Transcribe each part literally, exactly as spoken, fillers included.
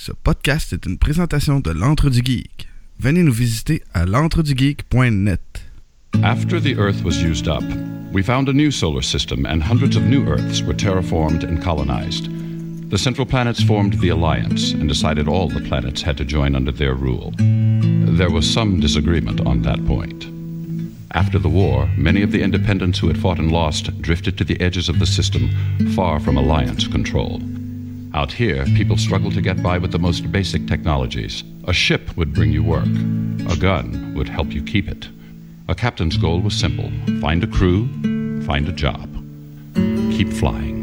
Ce podcast est une présentation de l'Antre du Geek. Venez nous visiter à l'antre du geek point net. After the Earth was used up, we found a new solar system and hundreds of new Earths were terraformed and colonized. The central planets formed the Alliance and decided all the planets had to join under their rule. There was some disagreement on that point. After the war, many of the independents who had fought and lost drifted to the edges of the system, far from Alliance control. Out here, people struggle to get by with the most basic technologies. A ship would bring you work. A gun would help you keep it. A captain's goal was simple. Find a crew, find a job. Keep flying.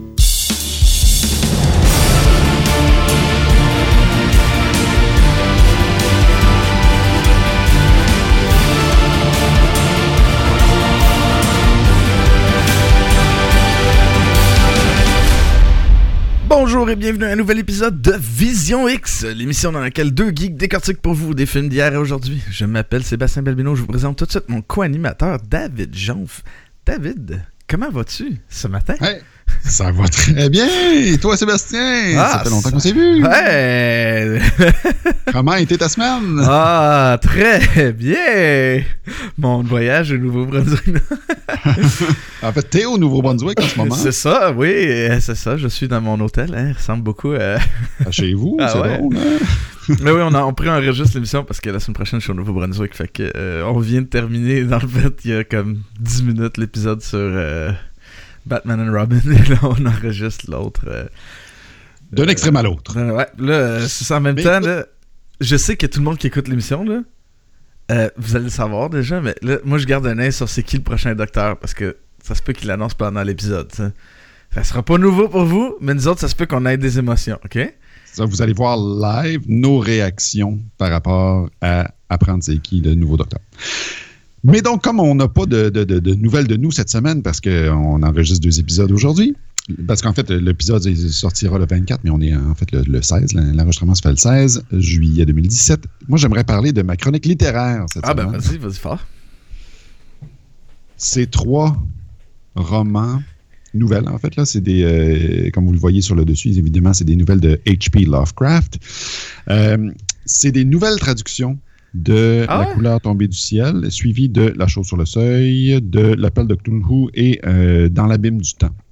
Bonjour et bienvenue à un nouvel épisode de Vision X, l'émission dans laquelle deux geeks décortiquent pour vous des films d'hier et aujourd'hui. Je m'appelle Sébastien Belbino, je vous présente tout de suite mon co-animateur David Jonf. David, comment vas-tu ce matin? Hey, ça va très bien! Et toi Sébastien? Ah, ça fait longtemps qu'on s'est vu! Ouais! Comment a été ta semaine? Ah, très bien! Mon voyage au Nouveau-Brunswick. En fait, t'es au Nouveau-Brunswick en ce moment. C'est ça, oui, c'est ça. Je suis dans mon hôtel. Hein, il ressemble beaucoup à... à chez vous, ah, c'est ouais. drôle. Hein? Mais oui, on, a, on préenregistre l'émission parce que la semaine prochaine, je suis au Nouveau-Brunswick. Fait que euh, on vient de terminer, dans le fait, il y a comme dix minutes, l'épisode sur euh, Batman and Robin. Et là, on enregistre l'autre. Euh, D'un euh, extrême à l'autre. Euh, ouais, là, c'est ça en même mais temps. Là, je sais que tout le monde qui écoute l'émission, là, euh, vous allez le savoir déjà, mais là, moi, je garde un œil sur c'est qui le prochain docteur parce que ça se peut qu'il l'annonce pendant l'épisode. Ça. ça sera pas nouveau pour vous, mais nous autres, ça se peut qu'on ait des émotions, OK? Ça, vous allez voir live nos réactions par rapport à apprendre c'est qui le nouveau docteur. Mais donc, comme on n'a pas de, de, de, de nouvelles de nous cette semaine, parce qu'on enregistre deux épisodes aujourd'hui, parce qu'en fait, l'épisode sortira le vingt-quatre, mais on est en fait le, le seize. L'enregistrement se fait le seize juillet deux mille dix-sept. Moi, j'aimerais parler de ma chronique littéraire cette ah, semaine. Ah ben vas-y, vas-y fort. C'est trois romans, nouvelles en fait, là, c'est des, euh, comme vous le voyez sur le dessus, évidemment, c'est des nouvelles de H P Lovecraft. Euh, c'est des nouvelles traductions de ah ouais? La couleur tombée du ciel, suivies de La chose sur le seuil, de L'appel de Cthulhu et euh, Dans l'abîme du temps.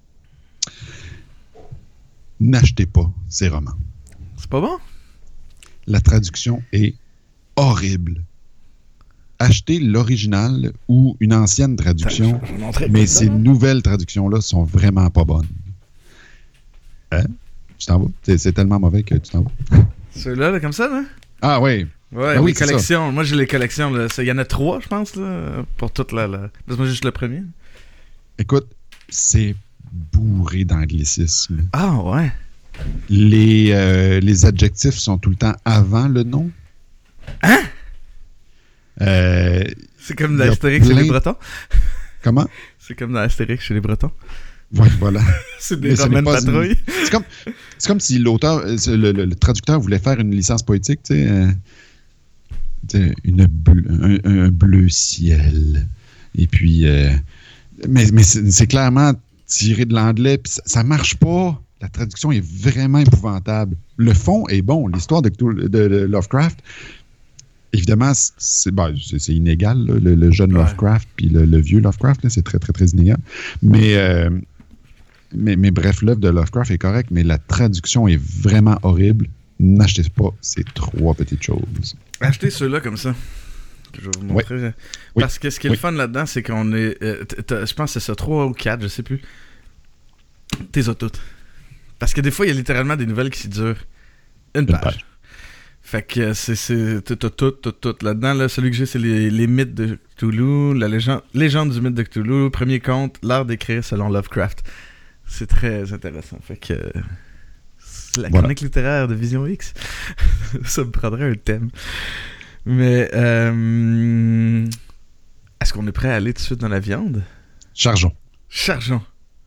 N'achetez pas ces romans. C'est pas bon? La traduction est horrible. Achetez l'original ou une ancienne traduction, mais ces nouvelles traductions-là sont vraiment pas bonnes. Hein? Tu t'en vas? C'est, c'est tellement mauvais que tu t'en vas. Ceux-là, là, comme ça, là? Ah oui. Ouais, ah, oui, les collections. Moi, j'ai les collections. Il y en a trois, je pense, là, pour toute la... la... Laisse-moi juste le premier. Écoute, c'est bourré d'anglicisme. Ah ouais? Les, euh, les adjectifs sont tout le temps avant le nom. Hein? Euh, c'est comme dans Astérix plein... chez les Bretons. Comment? C'est comme dans Astérix chez les Bretons. Ouais, voilà. c'est des romaines patrouilles. Une... C'est, comme, c'est comme si l'auteur, le, le, le traducteur voulait faire une licence poétique, tu sais, euh, une bleu, un, un bleu ciel. Et puis, euh, mais, mais c'est, c'est clairement tiré de l'anglais, puis ça, ça marche pas. La traduction est vraiment épouvantable. Le fond est bon, l'histoire de, de, de Lovecraft. Évidemment, c'est, ben, c'est, c'est inégal, là, le, le jeune ouais. Lovecraft puis le, le vieux Lovecraft, là, c'est très, très, très inégal. Mais, euh, mais, mais bref, l'œuvre de Lovecraft est correcte, mais la traduction est vraiment horrible. N'achetez pas ces trois petites choses. Achetez ceux-là comme ça. Je vais vous montrer. Oui. Parce que ce qui est oui. le fun là-dedans, c'est qu'on est... Euh, je pense que c'est ça, trois ou quatre, je sais plus. T'es as toutes. Parce que des fois, il y a littéralement des nouvelles qui durent une, une page. page. Fait que c'est, c'est tout, tout, tout, tout, tout. Là-dedans, là, celui que j'ai, c'est les, les mythes de Cthulhu, la légende, légende du mythe de Cthulhu, premier conte, l'art d'écrire selon Lovecraft. C'est très intéressant. Fait que c'est la chronique voilà. littéraire de Vision X. Ça me prendrait un thème. Mais euh, est-ce qu'on est prêt à aller tout de suite dans la viande? Chargeons. Chargeons.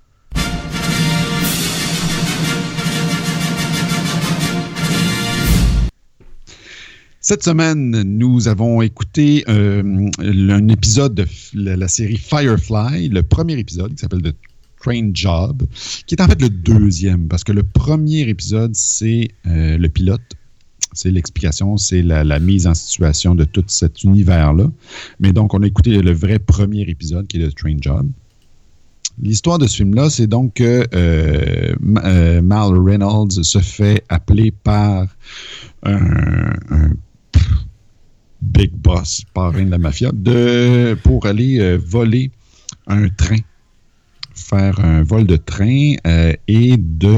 Cette semaine, nous avons écouté euh, un épisode de la, la série Firefly, le premier épisode qui s'appelle The Train Job, qui est en fait le deuxième, parce que le premier épisode, c'est euh, le pilote. C'est l'explication, c'est la, la mise en situation de tout cet univers-là. Mais donc, on a écouté le vrai premier épisode, qui est le Train Job. L'histoire de ce film-là, c'est donc que euh, euh, Mal Reynolds se fait appeler par un, un big boss, parrain de la mafia, de, pour aller euh, voler un train, faire un vol de train euh, et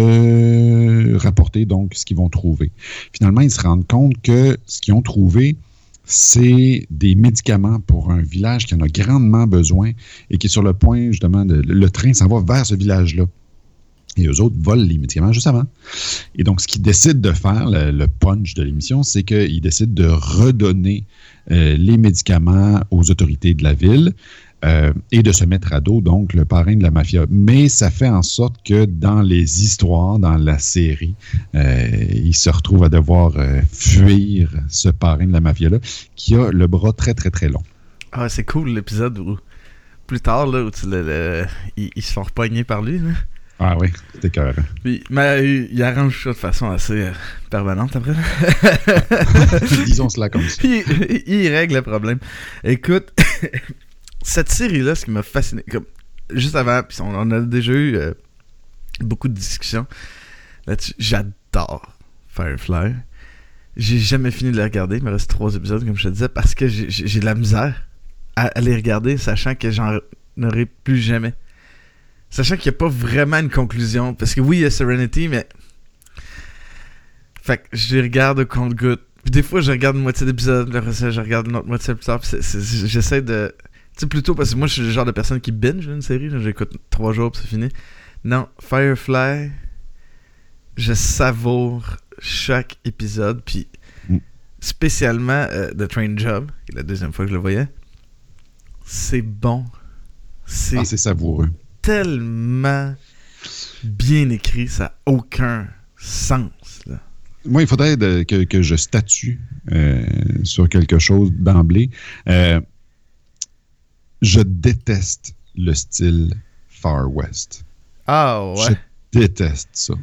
de rapporter donc ce qu'ils vont trouver. Finalement, ils se rendent compte que ce qu'ils ont trouvé, c'est des médicaments pour un village qui en a grandement besoin et qui est sur le point, justement, de, le train s'en va vers ce village-là. Et eux autres volent les médicaments juste avant. Et donc, ce qu'ils décident de faire, le, le punch de l'émission, c'est qu'ils décident de redonner euh, les médicaments aux autorités de la ville euh, et de se mettre à dos, donc, le parrain de la mafia. Mais ça fait en sorte que dans les histoires, dans la série, euh, ils se retrouvent à devoir euh, fuir ce parrain de la mafia-là qui a le bras très, très, très long. Ah, c'est cool l'épisode où, plus tard, là, où tu le, le, ils, ils se font repogner par lui, là. Ah oui, c'était carré. Puis, mais il, il arrange ça de façon assez euh, permanente après. Disons cela comme ça. il, il, il règle le problème. Écoute, cette série-là, ce qui m'a fasciné, comme, juste avant, puis on, on a déjà eu euh, beaucoup de discussions là-dessus. J'adore Firefly. J'ai jamais fini de les regarder. Il me reste trois épisodes, comme je te disais, parce que j'ai, j'ai de la misère à, à les regarder, sachant que j'en aurai plus jamais. Sachant qu'il n'y a pas vraiment une conclusion. Parce que oui, il y a Serenity, mais... Fait que je les regarde au compte-gouttes. Puis des fois, je regarde une moitié d'épisode, là, je regarde une autre moitié plus tard. Puis c'est, c'est, j'essaie de... Tu sais, plutôt parce que moi, je suis le genre de personne qui binge une série. Là, j'écoute trois jours, puis c'est fini. Non, Firefly, je savoure chaque épisode. Puis mm. spécialement euh, The Train Job, qui est la deuxième fois que je le voyais. C'est bon. C'est, ah, c'est savoureux. Tellement bien écrit, ça n'a aucun sens. Là. Moi, il faudrait de, que, que je statue euh, sur quelque chose d'emblée. Euh, je déteste le style Far West. Ah ouais? Je déteste ça.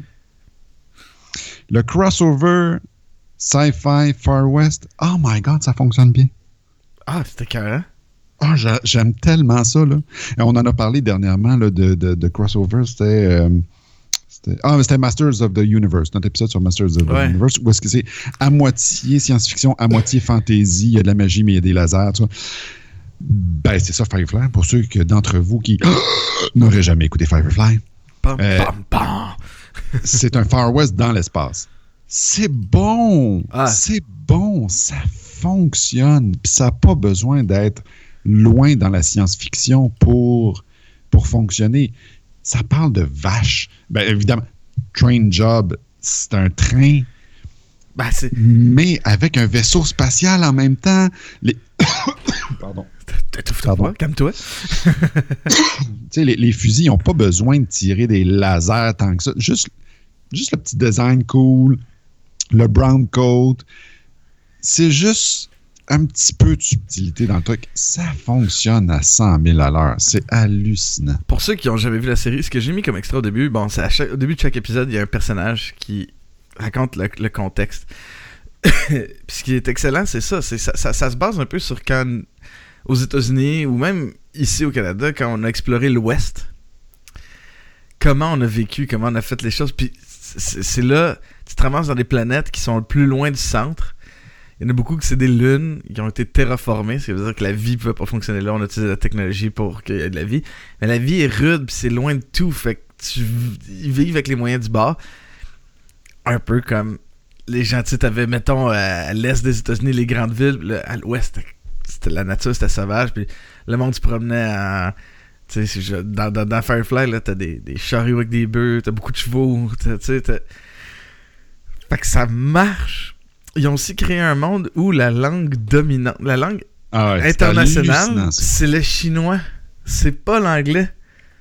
Le crossover sci-fi Far West, oh my God, ça fonctionne bien. Ah, c'était carré. Ah, oh, j'aime tellement ça, là. Et on en a parlé dernièrement, là, de, de, de crossover. C'était, euh, c'était... Ah, c'était Masters of the Universe, notre épisode sur Masters of ouais. the Universe, où est-ce que c'est à moitié science-fiction, à moitié fantasy, il y a de la magie, mais il y a des lasers, tu vois. Ben, c'est ça, Firefly. Pour ceux que, d'entre vous qui n'auraient jamais écouté Firefly, pam, euh, pam, pam. c'est un Far West dans l'espace. C'est bon! Ah. C'est bon! Ça fonctionne! Puis ça n'a pas besoin d'être loin dans la science-fiction pour, pour fonctionner. Ça parle de vaches. Bien évidemment, Train Job, c'est un train, ben, c'est... mais avec un vaisseau spatial en même temps. Les... Pardon. Pardon. Calme-toi. Tu sais, les, les fusils n'ont pas besoin de tirer des lasers tant que ça. Juste, juste le petit design cool, le brown coat. C'est juste un petit peu de subtilité dans le truc. Ça fonctionne à cent mille à l'heure. C'est hallucinant. Pour ceux qui n'ont jamais vu la série, ce que j'ai mis comme extrait au début, bon, c'est à chaque, au début de chaque épisode, il y a un personnage qui raconte le, le contexte. Puis ce qui est excellent, c'est ça, c'est ça, ça. Ça se base un peu sur quand, aux États-Unis, ou même ici au Canada, quand on a exploré l'Ouest, comment on a vécu, comment on a fait les choses. Puis c'est, c'est là, tu te ramasses dans des planètes qui sont le plus loin du centre. Il y en a beaucoup que c'est des lunes qui ont été terraformées, ce qui veut dire que la vie ne pouvait pas fonctionner là. On a utilisé la technologie pour qu'il y ait de la vie. Mais la vie est rude, puis c'est loin de tout. Fait que tu ils vivent avec les moyens du bord. Un peu comme les gens, tu sais, t'avais, mettons, à l'est des États-Unis, les grandes villes. Là, à l'ouest, c'était, c'était la nature, c'était sauvage. Puis le monde se promenait en... Tu sais, dans, dans, dans Firefly, là, t'as des, des chariots avec des bœufs, t'as beaucoup de chevaux. Tu sais, t'as... Fait que ça marche. Ils ont aussi créé un monde où la langue dominante, la langue ah ouais, internationale, c'est, c'est le chinois. C'est pas l'anglais.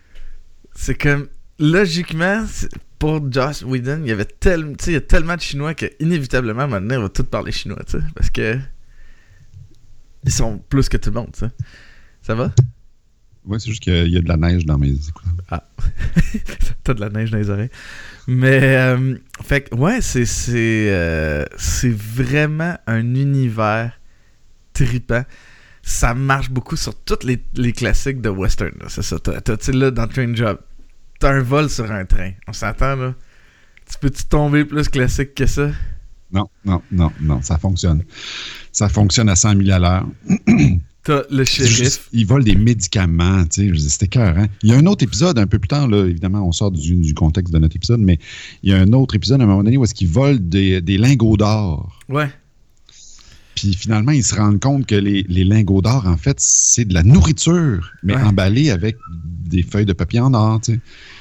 C'est comme, logiquement, c'est, pour Joss Whedon, il y avait tel, il y a tellement de chinois qu'inévitablement, maintenant, on va tous parler chinois, tu sais, parce que ils sont plus que tout le monde, tu sais. Ça va? Ouais, c'est juste qu'il y a de la neige dans mes écouteurs. Ah. T'as de la neige dans les oreilles. Mais, euh, fait que, ouais, c'est, c'est, euh, c'est vraiment un univers trippant. Ça marche beaucoup sur tous les, les classiques de western. Là. C'est ça. T'as, t'as, tu sais, là, dans Train Job, t'as un vol sur un train. On s'entend, là? Tu peux-tu tomber plus classique que ça? Non, non, non, non. Ça fonctionne. Ça fonctionne à cent mille à l'heure. T'as le shérif. Juste, ils volent des médicaments, tu sais. C'était cœur, hein? Il y a un autre épisode, un peu plus tard, là, évidemment, on sort du, du contexte de notre épisode, mais il y a un autre épisode, à un moment donné, où est-ce qu'ils volent des, des lingots d'or. Ouais. Puis finalement, ils se rendent compte que les, les lingots d'or, en fait, c'est de la nourriture, mais ouais. emballée avec des feuilles de papier en or, tu sais.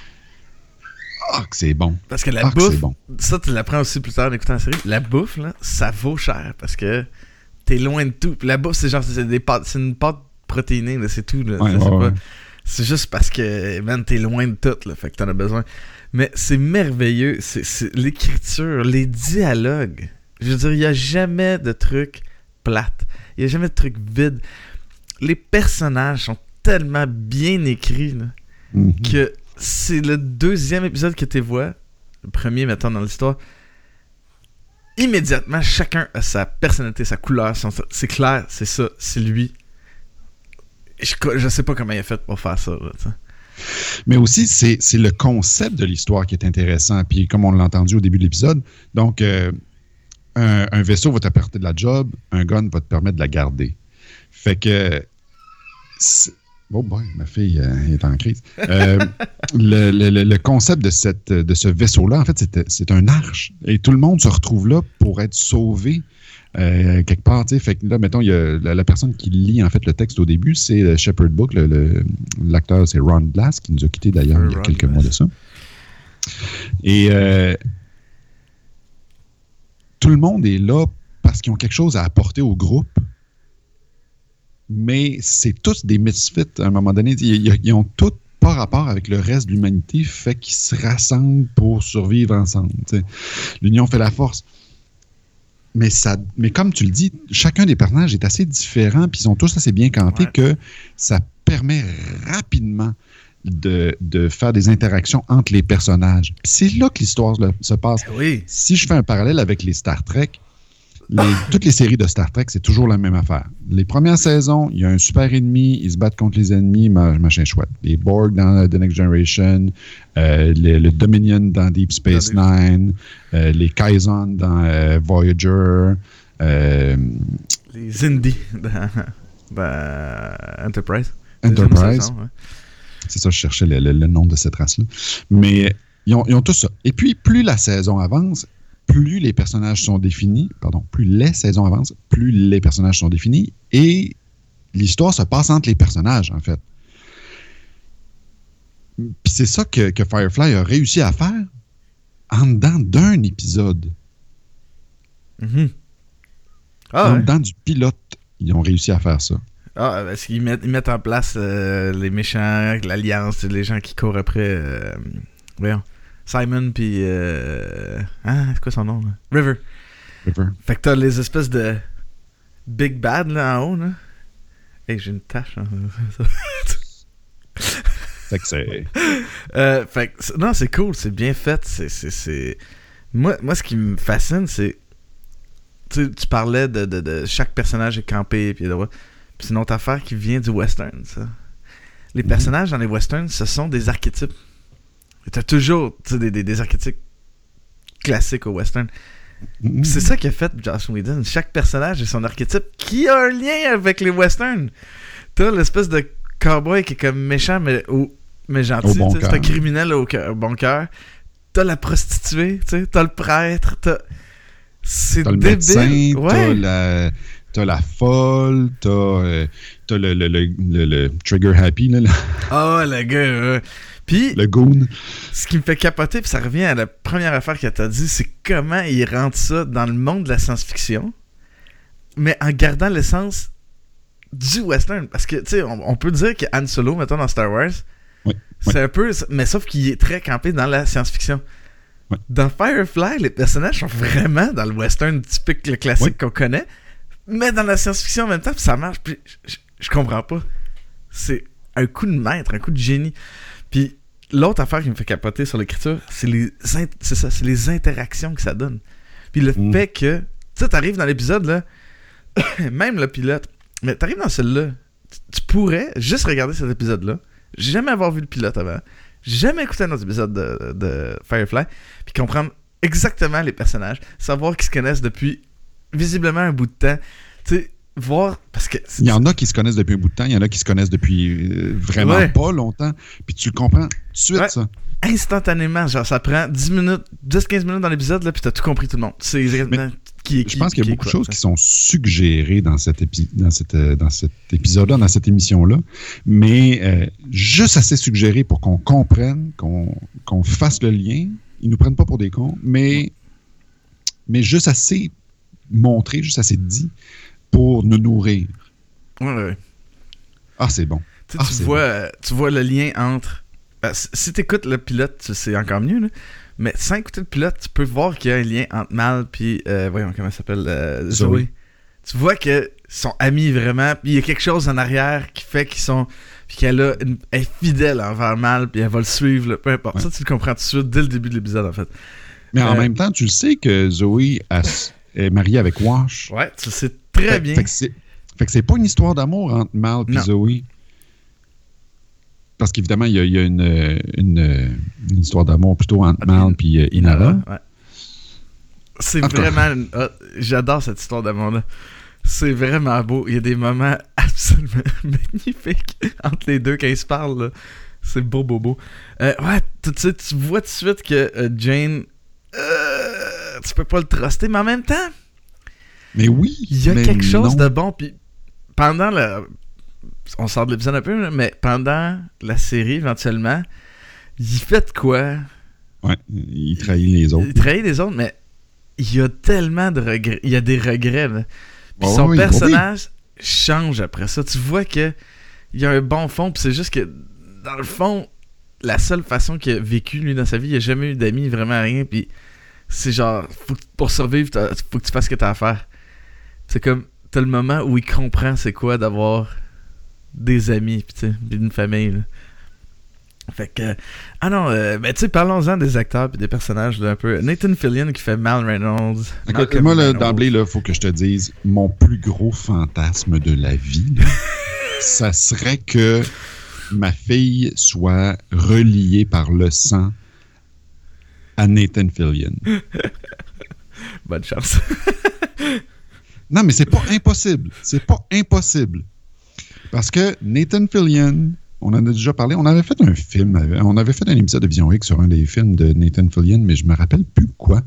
Ah, que c'est bon. Parce que la ah, bouffe, que bon. Ça, tu l'apprends aussi plus tard en écoutant la série, la bouffe, là, ça vaut cher, parce que t'es loin de tout. Puis la bouffe, c'est genre, c'est, des pâtes, c'est une pâte protéinée, là, c'est tout. Là, ouais, c'est, ouais, c'est, ouais. Pas, c'est juste parce que, man, t'es loin de tout, là, fait que t'en as besoin. Mais c'est merveilleux, c'est, c'est l'écriture, les dialogues. Je veux dire, il n'y a jamais de trucs plates. Il n'y a jamais de trucs vides. Les personnages sont tellement bien écrits là, mm-hmm. que c'est le deuxième épisode que tu vois, le premier, mettons, dans l'histoire. Immédiatement, chacun a sa personnalité, sa couleur. Son... C'est clair, c'est ça, c'est lui. Je, je sais pas comment il a fait pour faire ça. Là, mais aussi, c'est, c'est le concept de l'histoire qui est intéressant. Puis, comme on l'a entendu au début de l'épisode, donc, euh, un, un vaisseau va t'apporter de la job, un gun va te permettre de la garder. Fait que. C'est... Oh boy, ma fille euh, est en crise. Euh, le, le, le concept de, cette, de ce vaisseau-là, en fait, c'est, c'est un arche. Et tout le monde se retrouve là pour être sauvé euh, quelque part. T'sais. Fait que là, mettons, il y a la, la personne qui lit en fait le texte au début, c'est le Shepherd Book. Le, le, l'acteur, c'est Ron Glass, qui nous a quittés d'ailleurs il y a quelques mois de ça. Et euh, tout le monde est là parce qu'ils ont quelque chose à apporter au groupe. Mais c'est tous des misfits à un moment donné. Ils, ils ont tous pas rapport avec le reste de l'humanité, fait qu'ils se rassemblent pour survivre ensemble. T'sais. L'union fait la force. Mais, ça, mais comme tu le dis, chacun des personnages est assez différent, puis ils sont tous assez bien cantés ouais. que ça permet rapidement de, de faire des interactions entre les personnages. Puis c'est là que l'histoire se passe. Oui. Si je fais un parallèle avec les Star Trek, Les, toutes les séries de Star Trek, c'est toujours la même affaire. Les premières saisons, il y a un super ennemi, ils se battent contre les ennemis, machin chouette. Les Borg dans The Next Generation, euh, les, le Dominion dans Deep Space Nine, euh, les Kaizen dans euh, Voyager. Euh, les Indies dans, dans Enterprise. Enterprise. Saison, ouais. C'est ça, je cherchais le, le, le nom de cette race-là. Mais ils ont, ils ont tout ça. Et puis, plus la saison avance, plus les personnages sont définis, pardon, plus les saisons avancent, plus les personnages sont définis et l'histoire se passe entre les personnages, en fait. Puis c'est ça que, que Firefly a réussi à faire en dedans d'un épisode. Mm-hmm. Ah, en ouais. dedans du pilote, ils ont réussi à faire ça. Ah, parce qu'ils mettent, ils mettent en place euh, les méchants, l'Alliance, les gens qui courent après... Euh, voyons. Simon puis euh... ah, c'est quoi son nom là? River. River. Fait que t'as les espèces de Big Bad là en haut là. Hey, j'ai une tache. Hein. fait que c'est. euh, fait que non, c'est cool, c'est bien fait. C'est, c'est, c'est... Moi, moi, ce qui me fascine, c'est tu, tu parlais de, de, de chaque personnage est campé puis puis c'est une autre affaire qui vient du western. Ça. Les mm-hmm. personnages dans les westerns, ce sont des archétypes. T'as toujours des, des, des archétypes classiques au western. Mm-hmm. C'est ça qu'a fait Joss Whedon. Chaque personnage a son archétype qui a un lien avec les westerns. T'as l'espèce de cowboy qui est comme méchant mais, au, mais gentil. Au bon c'est un criminel au, au bon cœur. T'as la prostituée, t'as le prêtre. T'as... C'est t'as le débile. Médecin, ouais. T'as la... T'as la folle, t'as, euh, t'as le, le, le, le, le trigger happy. Là, là. Oh, le gars. Euh... Puis, le goon. Ce qui me fait capoter, puis ça revient à la première affaire qu'elle t'a dit, c'est comment il rentre ça dans le monde de la science-fiction, mais en gardant l'essence du western. Parce que, tu sais, on, on peut dire que Han Solo, mettons, dans Star Wars, oui, c'est oui. un peu... Mais sauf qu'il est très campé dans la science-fiction. Oui. Dans Firefly, les personnages sont vraiment dans le western typique, le classique oui. qu'on connaît, mais dans la science-fiction en même temps, puis ça marche, puis je, je, je comprends pas. C'est un coup de maître, un coup de génie. Puis l'autre affaire qui me fait capoter sur l'écriture, c'est les, int- c'est ça, c'est les interactions que ça donne. Puis le mm. fait que, tu sais, t'arrives dans l'épisode, là, même le pilote, mais t'arrives dans celui-là, tu, tu pourrais juste regarder cet épisode-là, jamais avoir vu le pilote avant, jamais écouté un autre épisode de, de Firefly, puis comprendre exactement les personnages, savoir qu'ils se connaissent depuis visiblement un bout de temps, tu sais, voir, parce que... Il y en a qui se connaissent depuis un bout de temps, il y en a qui se connaissent depuis euh, vraiment ouais. pas longtemps, puis tu le comprends tout de suite, ouais. ça. Instantanément, genre ça prend dix minutes, dix à quinze minutes dans l'épisode, là, puis t'as tout compris tout le monde. C'est exactement... Qui, qui, je pense qu'il y a beaucoup quoi, de choses ça. qui sont suggérées dans, cet, épi- dans, cette, dans cet épisode-là, dans cette émission-là, mais euh, juste assez suggérées pour qu'on comprenne, qu'on, qu'on fasse le lien. Ils nous prennent pas pour des cons, mais, mais juste assez montré, juste assez dit pour nous nourrir. Ouais, ouais. Ah, c'est bon. Tu, ah, tu, c'est vois, bon. tu vois le lien entre... Ben, si tu écoutes le pilote, c'est encore mieux, là. Mais sans écouter le pilote, tu peux voir qu'il y a un lien entre Mal et... Euh, voyons, comment ça s'appelle? Euh, Zoe. Zoe. Tu vois qu'ils sont amis vraiment, puis il y a quelque chose en arrière qui fait qu'ils sont... Puis qu'elle a une, elle est fidèle envers Mal, puis elle va le suivre, là, peu importe. Ouais. Ça, tu le comprends tout de suite dès le début de l'épisode, en fait. Mais en euh, même temps, tu le sais que Zoe a, est mariée avec Wash. Ouais, tu le sais très fait, bien. Fait que, c'est, fait que c'est pas une histoire d'amour entre Mal et Zoe. Parce qu'évidemment, il y a, il y a une, une, une histoire d'amour plutôt entre Mal et euh, Inara. Ouais. C'est Attends. vraiment... Oh, j'adore cette histoire d'amour-là. C'est vraiment beau. Il y a des moments absolument magnifiques entre les deux quand ils se parlent. Là. C'est beau, beau, beau. Euh, ouais, tout de suite, tu vois tout de suite que euh, Jane... Euh, tu peux pas le truster, mais en même temps... Mais oui! Il y a mais quelque chose non. de bon. Puis pendant le... On sort de l'épisode un peu, mais pendant la série, éventuellement, il fait de quoi? Ouais, il trahit les autres. Il trahit les autres, mais il y a tellement de regrets. Il y a des regrets, là. Puis oh, son oui, personnage oui. change après ça. Tu vois que il y a un bon fond, puis c'est juste que, dans le fond, la seule façon qu'il a vécu, lui, dans sa vie, il n'a jamais eu d'amis, vraiment rien, puis c'est genre, faut que, pour survivre, faut que tu fasses ce que t'as à faire. C'est comme, t'as le moment où il comprend c'est quoi d'avoir des amis, puis une famille, là. Fait que... Ah non, euh, ben tu sais, parlons-en des acteurs et des personnages, là, un peu. Nathan Fillion qui fait Mal Reynolds. Écoute, moi, là, d'emblée, il faut que je te dise, mon plus gros fantasme de la vie, là, ça serait que ma fille soit reliée par le sang à Nathan Fillion. Bonne chance. Non, mais c'est pas impossible. C'est pas impossible. Parce que Nathan Fillion... On en a déjà parlé. On avait fait un film. On avait fait un épisode de Vision X sur un des films de Nathan Fillion, mais je me rappelle plus quoi.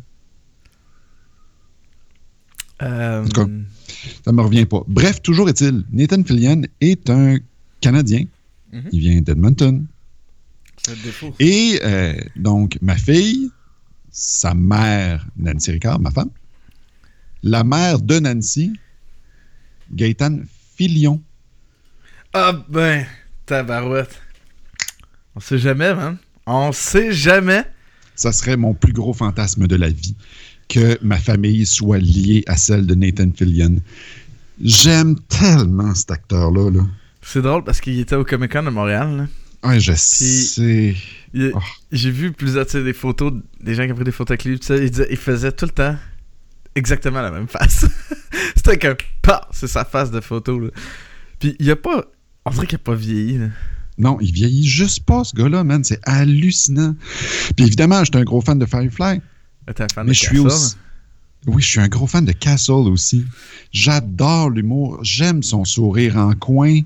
Euh... En tout cas, ça me revient pas. Bref, toujours est-il, Nathan Fillion est un Canadien. Mm-hmm. Il vient d'Edmonton. C'est le défaut. Et euh, donc, ma fille, sa mère, Nancy Ricard, ma femme, la mère de Nancy, Gaëtan Fillion. Ah ben... Tabarouette. On sait jamais, man. On sait jamais. Ça serait mon plus gros fantasme de la vie, que ma famille soit liée à celle de Nathan Fillion. J'aime tellement cet acteur-là. Là. C'est drôle parce qu'il était au Comic-Con de Montréal. Là. Ouais, je Puis, sais. Il, oh. J'ai vu plusieurs des photos, des gens qui ont pris des photos avec lui. Il, disait, il faisait tout le temps exactement la même face. C'était comme, pah, c'est sa face de photo. Là. Puis il n'y a pas... On dirait qu'il n'a pas vieilli. Là. Non, il vieillit juste pas, ce gars-là, man. C'est hallucinant. Puis évidemment, j'étais un gros fan de Firefly. T'es un fan mais de je Castle? Suis aussi... Oui, je suis un gros fan de Castle aussi. J'adore l'humour. J'aime son sourire en coin.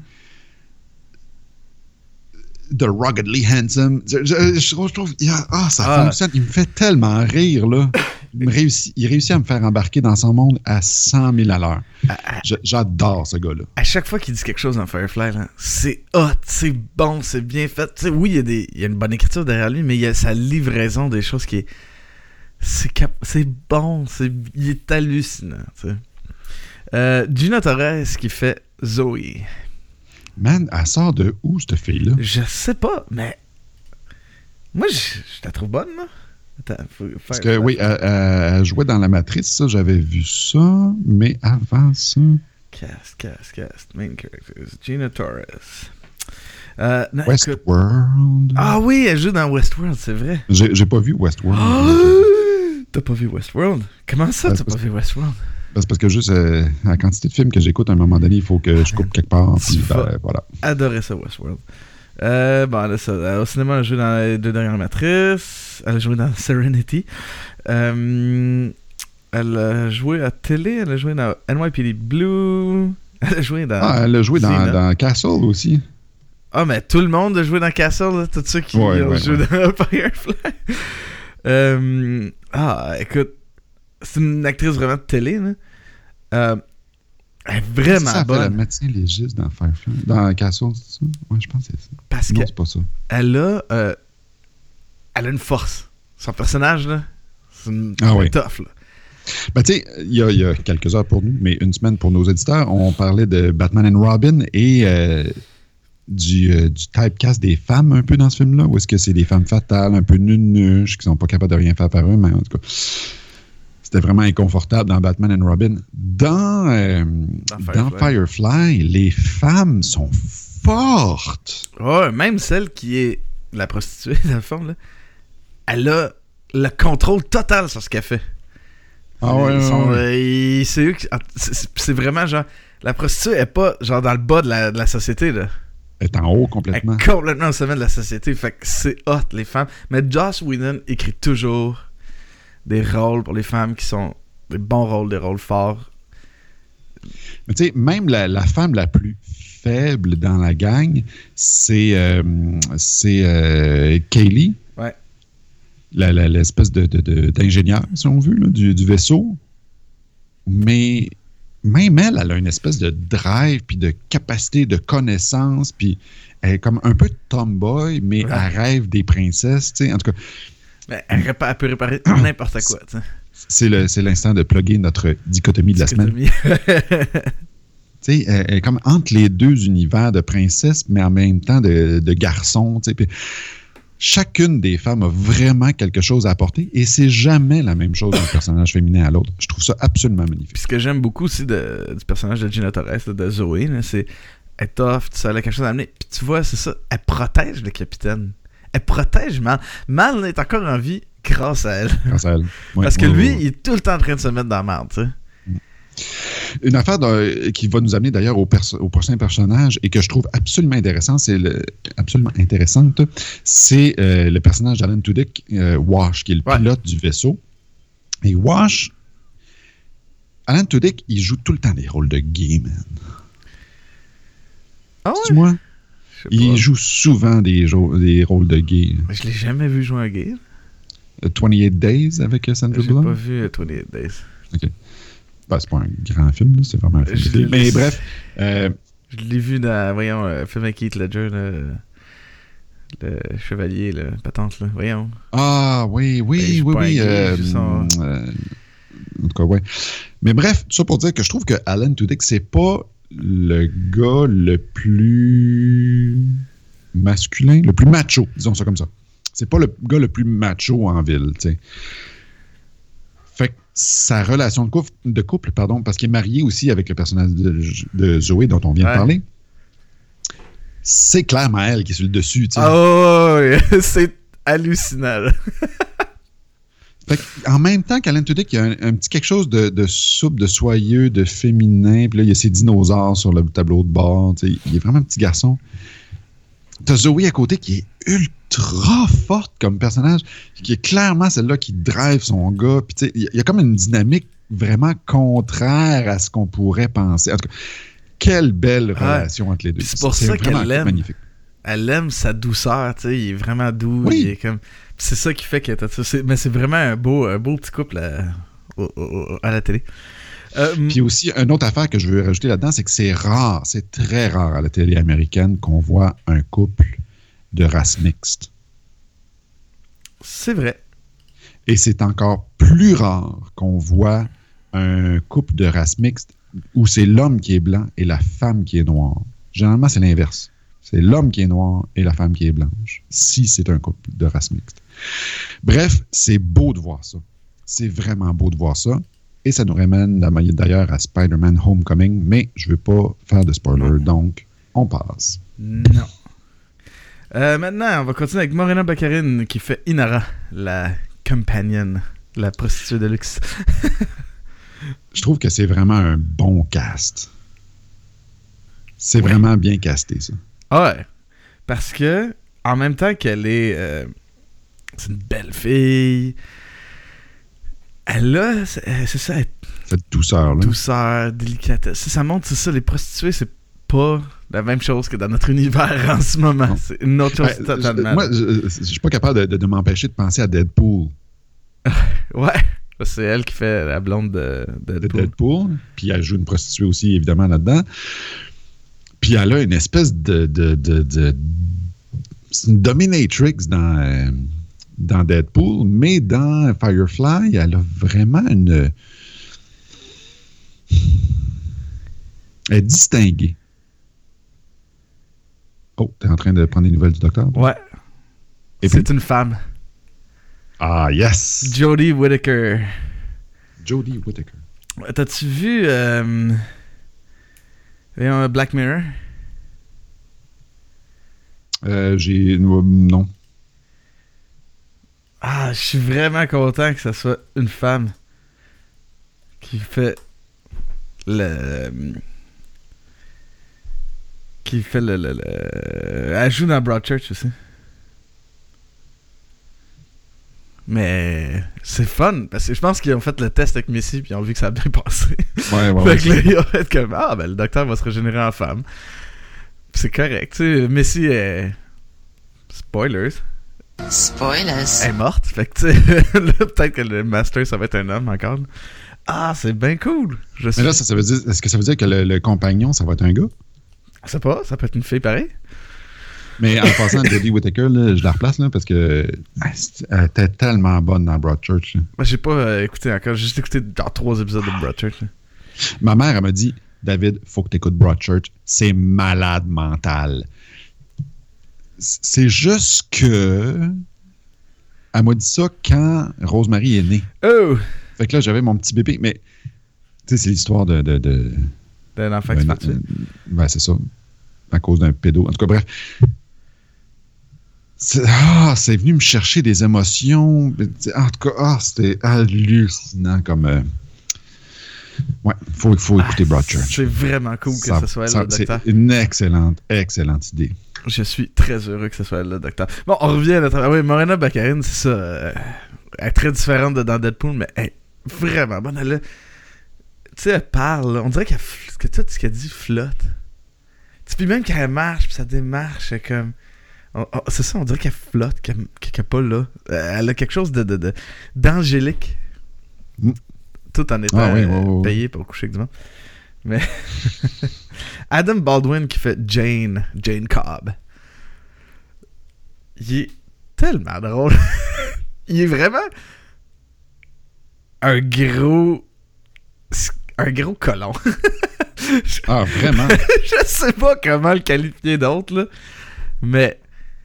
The ruggedly handsome. Je, je, je trouve... Je trouve ah, ça ah. fonctionne. Il me fait tellement rire, là. Il, me réussit, il réussit à me faire embarquer dans son monde à cent mille à l'heure. À, à, je, j'adore ce gars-là. À chaque fois qu'il dit quelque chose dans Firefly, là, c'est hot, c'est bon, c'est bien fait. T'sais, oui, il y, a des, il y a une bonne écriture derrière lui, mais il y a sa livraison des choses qui est... C'est, cap, c'est bon, c'est, il est hallucinant. Euh, Gina Torres qui fait Zoe. Man, elle sort de où, cette fille-là? Je sais pas, mais... Moi, je, je la trouve bonne, là. Attends, faut faire Parce que oui, elle, elle jouait dans La Matrice, ça, j'avais vu ça, mais avant ça... Cast, cast, cast, main characters, Gina Torres. Euh, non, Westworld. Écoute... Ah oui, elle joue dans Westworld, c'est vrai. J'ai, j'ai pas vu Westworld. Oh! T'as pas vu Westworld? Comment ça, ben, t'as pas vu Westworld? Ben, c'est parce que juste euh, la quantité de films que j'écoute, à un moment donné, il faut que je coupe quelque part. Puis, ben, voilà. Adorer ça, Westworld. Euh, bon, là, ça, au cinéma, elle a joué dans les deux dernières Matrices. Elle a joué dans Serenity. Euh, elle a joué à télé. Elle a joué dans N Y P D Blue. Elle a joué dans... Ah, elle a joué dans, dans Castle aussi. Ah, mais tout le monde a joué dans Castle, là, tous ceux qui ouais, ont ouais, joué ouais. dans Firefly. euh, ah, écoute, c'est une actrice vraiment de télé, là. Euh, elle est vraiment ça, bonne. Elle fait la médecin légiste dans Firefly. Dans Castle, c'est ça? Ouais, je pense que c'est ça. Parce non, que c'est pas ça. Elle a, euh, elle a une force. Son personnage, là, c'est une ah, ouais. tough, là. Ben, tu sais, il y, y a quelques heures pour nous, mais une semaine pour nos éditeurs, on parlait de Batman and Robin et euh, du, euh, du typecast des femmes un peu dans ce film-là, où est-ce que c'est des femmes fatales, un peu nunuches, qui sont pas capables de rien faire par eux, mais en tout cas, c'était vraiment inconfortable dans Batman and Robin. Dans, euh, dans, Firefly. dans Firefly, les femmes sont fortes. Ouais, même celle qui est la prostituée, dans le fond, là, elle a le contrôle total sur ce qu'elle fait. Ah ouais, sont, ouais. Euh, c'est eux qui, c'est, c'est vraiment genre la prostituée est pas genre dans le bas de la, de la société là. Elle est en haut complètement. Elle est complètement au sommet de la société. Fait que c'est hot les femmes. Mais Joss Whedon écrit toujours des rôles pour les femmes qui sont des bons rôles, des rôles forts. Mais tu sais, même la, la femme la plus faible dans la gang, c'est euh, c'est euh, Kaylee. Ouais. La, la, l'espèce de, de, de, d'ingénieur, si on veut, là, du, du vaisseau. Mais même elle, elle a une espèce de drive, puis de capacité de connaissance, puis elle est comme un peu tomboy, mais ouais. Elle rêve des princesses, tu sais, en tout cas. Mais elle, répare, elle peut réparer n'importe quoi, tu sais. C'est, le, c'est l'instant de plugger notre dichotomie de la dichotomie. Semaine. Tu sais, elle, elle est comme entre les deux univers de princesse, mais en même temps de, de garçon, tu sais, puis chacune des femmes a vraiment quelque chose à apporter et c'est jamais la même chose d'un personnage féminin à l'autre. Je trouve ça absolument magnifique. Puis ce que j'aime beaucoup aussi de, du personnage de Gina Torres, de Zoé, là, c'est elle est tough, tu sais, elle a quelque chose à amener. Puis tu vois, c'est ça, elle protège le capitaine. Elle protège Mal. Mal est encore en vie grâce à elle. Grâce à elle. Ouais, parce que ouais, lui, ouais. il est tout le temps en train de se mettre dans la merde, tu sais. Une affaire de, qui va nous amener d'ailleurs au, perso- au prochain personnage et que je trouve absolument intéressant, c'est le, absolument intéressante, c'est euh, le personnage d'Alan Tudyk, euh, Wash, qui est le ouais. pilote du vaisseau. Et Wash, Alan Tudyk, il joue tout le temps des rôles de gay, man. Ah ouais? Dis-moi. Il joue souvent des, jo- des rôles de gay. Je l'ai jamais vu jouer un gay. Uh, vingt-huit Days avec Sandra Bullock? J'ai pas vu uh, vingt-huit Days. OK. Ben, c'est pas un grand film, là, c'est vraiment un film. Mais bref. Euh, je l'ai vu dans, voyons, le film avec Heath Ledger, là, le chevalier, le patente, là, voyons. Ah, oui, oui, oui, oui. Euh, euh, en tout cas, ouais. Mais bref, tout ça pour dire que je trouve que Alan Tudyk, c'est pas le gars le plus masculin, le plus macho, disons ça comme ça. C'est pas le gars le plus macho en ville, tu sais. Fait que sa relation de couple, de couple pardon, parce qu'il est marié aussi avec le personnage de, de Zoé dont on vient ouais. de parler, c'est clairement elle qui est sur le dessus. Tu sais. Oh, c'est hallucinant. Fait en même temps qu'Alan Tudyk, il y a un, un petit quelque chose de, de souple, de soyeux, de féminin. Puis là, il y a ses dinosaures sur le tableau de bord. Tu sais, il est vraiment un petit garçon. T'as Zoé à côté qui est ultra forte comme personnage, qui est clairement celle-là qui drive son gars. Puis tu sais, il y a comme une dynamique vraiment contraire à ce qu'on pourrait penser. En tout cas, quelle belle relation ouais. entre les deux. C'est pour c'est ça qu'elle l'aime. Magnifique. Elle aime sa douceur, tu sais, il est vraiment doux. Oui. Il est comme... C'est ça qui fait que t'as ça. C'est... Mais c'est vraiment un beau, un beau petit couple à, au, au, à la télé. Euh, Puis aussi, une autre affaire que je veux rajouter là-dedans, c'est que c'est rare, c'est très rare à la télé américaine qu'on voit un couple de race mixte. C'est vrai. Et c'est encore plus rare qu'on voit un couple de race mixte où c'est l'homme qui est blanc et la femme qui est noire. Généralement, c'est l'inverse. C'est l'homme qui est noir et la femme qui est blanche, si c'est un couple de race mixte. Bref, c'est beau de voir ça. C'est vraiment beau de voir ça. Et ça nous ramène d'ailleurs à Spider-Man Homecoming, mais je ne veux pas faire de spoiler, donc on passe. Non. Euh, maintenant, on va continuer avec Morena Baccarin qui fait Inara, la companion, la prostituée de luxe. Je trouve que c'est vraiment un bon cast. C'est oui. vraiment bien casté, ça. Ouais. Parce que, en même temps qu'elle est... Euh, c'est une belle fille. Elle a... C'est, c'est ça. Elle, cette douceur, là. Douceur, délicatesse. Si ça montre, c'est ça, les prostituées, c'est pas la même chose que dans notre univers en ce moment. Non. C'est une autre chose ouais, totalement. Je, moi, je, je suis pas capable de, de, de m'empêcher de penser à Deadpool. Ouais. C'est elle qui fait la blonde de Deadpool. De Deadpool. Puis elle joue une prostituée aussi, évidemment, là-dedans. Puis elle a une espèce de... de, de, de c'est une dominatrix dans, euh, dans Deadpool, mais dans Firefly, elle a vraiment une... Elle est distinguée. Oh, t'es en train de prendre des nouvelles du docteur? Ouais. Et c'est puis? Une femme. Ah, yes! Jodie Whittaker. Jodie Whittaker. T'as-tu vu euh, Black Mirror? Euh, j'ai... Non. Ah, je suis vraiment content que ce soit une femme qui fait le... qui fait le... le, le... Elle joue dans Broadchurch aussi. Mais c'est fun, parce que je pense qu'ils ont fait le test avec Missy puis ils ont vu que ça a bien passé. Ouais, ouais. Fait que là, ils ont fait comme, ah, ben le docteur va se régénérer en femme. Puis c'est correct, tu sais. Missy est... Spoilers. Spoilers. Elle est morte, fait que tu sais, là, peut-être que le master, ça va être un homme encore. Ah, c'est bien cool. Je Mais suis... là, ça, ça veut dire, est-ce que ça veut dire que le, le compagnon, ça va être un gars? Je sais pas, ça peut être une fille pareil. Mais en passant, Jodie Whittaker, là, je la replace là, parce que elle était tellement bonne dans Broadchurch. Ben, j'ai pas euh, écouté encore, j'ai juste écouté genre trois épisodes de Broadchurch. Là. Ma mère, elle m'a dit, David, faut que tu écoutes Broadchurch, c'est malade mental. C'est juste que elle m'a dit ça quand Rosemary est née. Oh! Fait que là, j'avais mon petit bébé, mais tu sais, c'est l'histoire de... de, de d'un enfant qui se fait tuer. Ben, c'est ça. À cause d'un pédo. En tout cas, bref. C'est, ah, c'est venu me chercher des émotions. En tout cas, ah, c'était hallucinant comme... Euh... Ouais, il faut, faut écouter ah, Broadchurch. C'est vraiment cool que ça, ce soit elle, ça, le docteur. C'est une excellente, excellente idée. Je suis très heureux que ce soit elle, le docteur. Bon, on revient à notre... Ah oui, Morena Baccarin, c'est ça. Euh, elle est très différente de dans Deadpool, mais elle est vraiment bonne. Elle, tu sais, elle parle. On dirait qu'elle, que tout ce qu'elle dit flotte. Puis même quand elle marche, puis sa démarche, c'est comme... On, on, c'est ça, on dirait qu'elle flotte, qu'elle n'est pas là. Elle a quelque chose de, de, de d'angélique. Mm. Tout en étant ah, oui, oui, oui. payé pour coucher avec du monde. Mais Adam Baldwin qui fait Jane, Jane Cobb. Il est tellement drôle. Il est vraiment un gros... un gros colon. Ah, vraiment? Je sais pas comment le qualifier d'autre, là. Mais...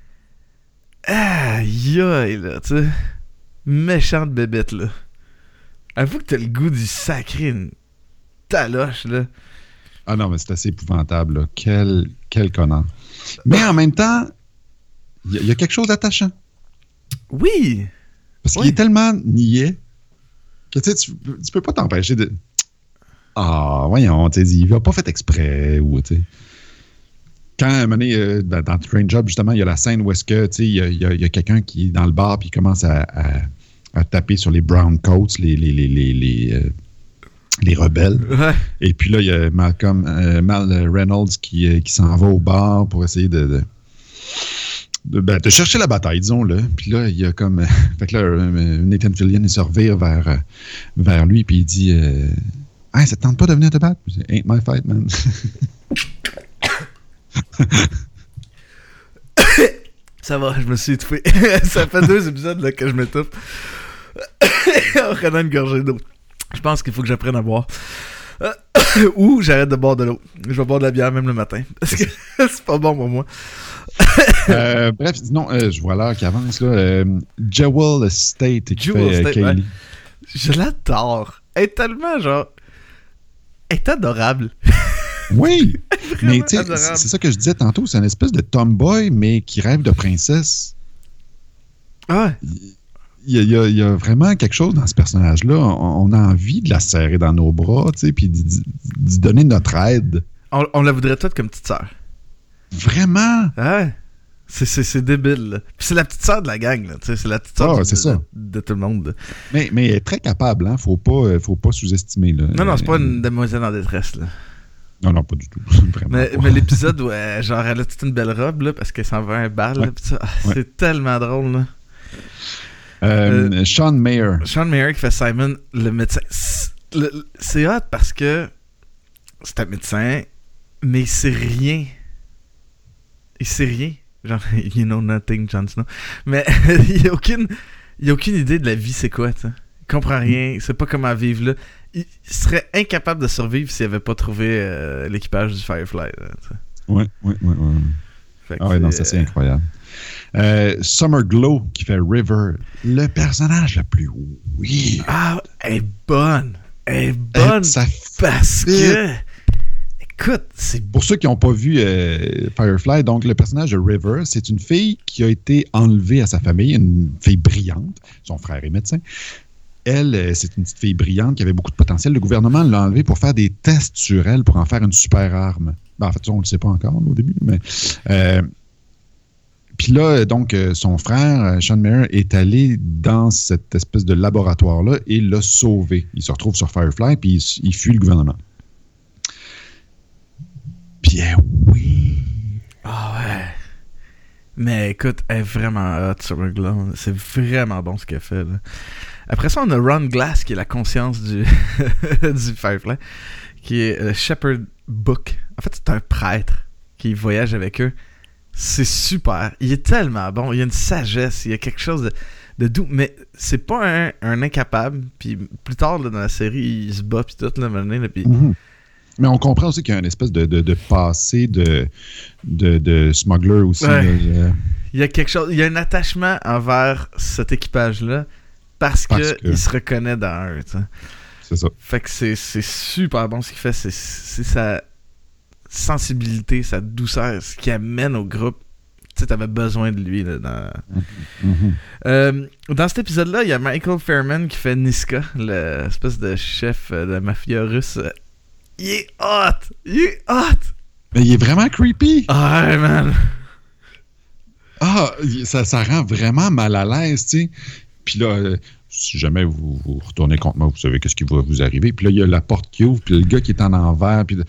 Aïe, aïe, là, tu sais. Méchante bébête, là. Avoue que t'as le goût du sacré une taloche, là. Ah non, mais c'est assez épouvantable, là. Quel, quel connard. Mais en même temps, il y, y a quelque chose d'attachant. Oui! Parce oui. qu'il est tellement niais que tu sais, tu, tu peux pas t'empêcher de... Ah, voyons, tu sais, il va pas fait exprès, ou, tu sais. Quand, à un moment donné, euh, dans Train Job, justement, il y a la scène où est-ce que, tu sais, il y a, y a, y a quelqu'un qui est dans le bar puis il commence à, à, à taper sur les brown coats, les, les, les, les, les, euh, les rebelles. Ouais. Et puis là, il y a Malcolm, euh, Mal Reynolds qui, euh, qui s'en va au bar pour essayer de... de De, ben, de chercher la bataille, disons-le. Puis là, il y a comme... Euh, fait que là, euh, Nathan Fillion, il se revire vers, euh, vers lui, puis il dit euh, « Hey, ça te tente pas de venir te battre? » « Ain't my fight, man. » Ça va, je me suis étouffé. Ça fait deux épisodes là, que je m'étouffe. En prenant une gorgée d'eau. Je pense qu'il faut que j'apprenne à boire. Ou j'arrête de boire de l'eau. Je vais boire de la bière même le matin. Parce que c'est pas bon pour moi. euh, bref, non, euh, je vois l'heure qui avance. Là. Euh, Jewel State qui Jewel fait State, Kaylee. Ouais. Je l'adore. Elle est tellement genre... Elle est adorable. Oui! vraiment mais tu sais, adorable. c'est ça que je disais tantôt, c'est une espèce de tomboy, mais qui rêve de princesse. Ah ouais. Il y, a, il, y a, il y a vraiment quelque chose dans ce personnage-là. On, on a envie de la serrer dans nos bras, tu sais, puis d'y, d'y donner notre aide. On, on la voudrait toute comme petite sœur. Vraiment? Ah ouais. C'est, c'est, c'est débile, là. Puis c'est la petite sœur de la gang, là. Tu sais, c'est la petite sœur Ah, de, c'est ça. de, de tout le monde. Là. Mais, mais elle est très capable, hein. Faut pas, faut pas sous-estimer, là. Non, non, c'est pas une demoiselle en détresse, là. Non, non, pas du tout. Vraiment mais, pas. mais l'épisode où elle, genre, elle a toute une belle robe, là, parce qu'elle s'en va à un bal, ouais. là, pis ça, ah, ouais. c'est tellement drôle, là. Euh, euh, Sean Mayer. Sean Mayer qui fait Simon, le médecin. C'est, le, c'est hot parce que c'est un médecin, mais il sait rien. Il sait rien. Genre, you know nothing, Jon Snow. Mais il n'y a aucune, il a aucune idée de la vie, c'est quoi, tu sais. Il comprend rien, il sait pas comment vivre là. Il serait incapable de survivre s'il avait pas trouvé euh, l'équipage du Firefly. Là, ouais, ouais, ouais, ouais. Fait ah ouais, non, ça c'est euh... incroyable. Euh, Summer Glow qui fait River, le personnage le plus weird. Ah, elle est bonne. Elle est bonne. Ça parce que. Écoute, c'est. Pour ceux qui n'ont pas vu euh, Firefly, donc le personnage de River, c'est une fille qui a été enlevée à sa famille, une fille brillante. Son frère est médecin. Elle, c'est une petite fille brillante qui avait beaucoup de potentiel. Le gouvernement l'a enlevée pour faire des tests sur elle pour en faire une super arme. Ben, en fait, on ne le sait pas encore au début, mais. Euh, Puis là, donc, son frère, Sean Mayer, est allé dans cette espèce de laboratoire-là et l'a sauvé. Il se retrouve sur Firefly, puis il, il fuit le gouvernement. Puis, eh, oui. Ah oh, ouais. Mais écoute, elle est vraiment hot sur le glow. C'est vraiment bon ce qu'elle fait, là. Après ça, on a Ron Glass, qui est la conscience du, du Firefly, qui est le Shepherd Book. En fait, c'est un prêtre qui voyage avec eux. C'est super. Il est tellement bon. Il y a une sagesse. Il y a quelque chose de, de doux. Mais c'est pas un, un incapable. Puis plus tard, là, dans la série, il se bat. Puis tout, là, maintenant, là, puis... Mm-hmm. Mais on comprend aussi qu'il y a une espèce de, de, de passé de, de, de smuggler aussi. Ouais. Là. Il y a quelque chose. Il y a un attachement envers cet équipage-là parce, parce qu'il que... se reconnaît dans eux. T'sais. C'est ça. Fait que c'est, c'est super bon ce qu'il fait. C'est, c'est sa sensibilité, sa douceur, ce qui amène au groupe. Tu sais, t'avais besoin de lui. Là, dans... Mm-hmm. Euh, dans cet épisode-là, il y a Michael Fairman qui fait Niska, l'espèce de chef de la mafia russe. Il est hot! Il est hot! Mais il est vraiment creepy! Ah, ouais, man! Ah, ça, ça rend vraiment mal à l'aise, tu sais. Puis là, euh, si jamais vous, vous retournez contre moi, vous savez qu'est-ce qui va vous arriver. Puis là, il y a la porte qui ouvre, puis le gars qui est en envers, puis...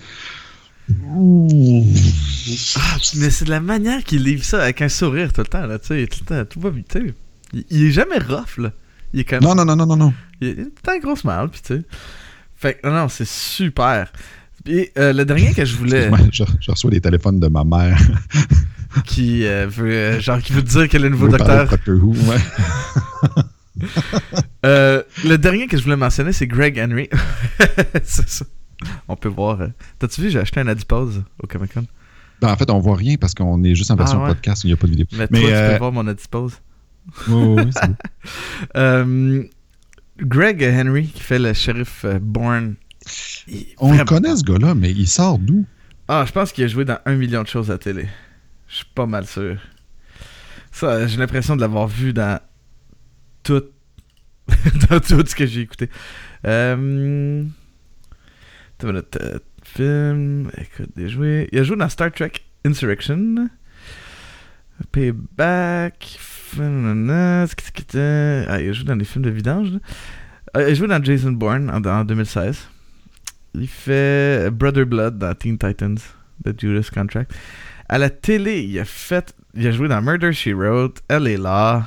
Ouh. Ah, mais c'est de la manière qu'il livre ça avec un sourire tout le temps, là, tu sais. Tout le temps, tout va vite, tu sais. Il, il est jamais rough, là. Il est quand même... Non, non, non, non, non, non. Il est tout le temps un gros smile, puis tu sais. Fait que, non, c'est super. Puis, euh, le dernier que je voulais... je, je reçois des téléphones de ma mère. qui euh, veut, euh, genre, qui veut dire qu'elle est le nouveau docteur. Who, ouais. euh, le dernier que je voulais mentionner, c'est Greg Henry. C'est ça. On peut voir. Euh... T'as-tu vu, j'ai acheté un Adipose au Comic-Con? Ben, en fait, on voit rien parce qu'on est juste en version ah, ouais. podcast, il n'y a pas de vidéo. Mais, Mais toi, euh... tu peux voir mon Adipose. Oh, oui, c'est bon. euh, Greg Henry, qui fait le shérif euh, Bourne. On le connaît, ce gars-là, mais il sort d'où? Ah, je pense qu'il a joué dans un million de choses à la télé. Je suis pas mal sûr. Ça, j'ai l'impression de l'avoir vu dans tout dans tout ce que j'ai écouté. Euh... T'as notre euh, film... Écoute, il a joué... Il a joué dans Star Trek Insurrection. Payback... Ah, il a joué dans des films de vidange. Ah, il a joué dans Jason Bourne en, en deux mille seize. Il fait Brother Blood dans Teen Titans, The Judas Contract. À la télé, il a fait... Il a joué dans Murder, She Wrote, L A Law,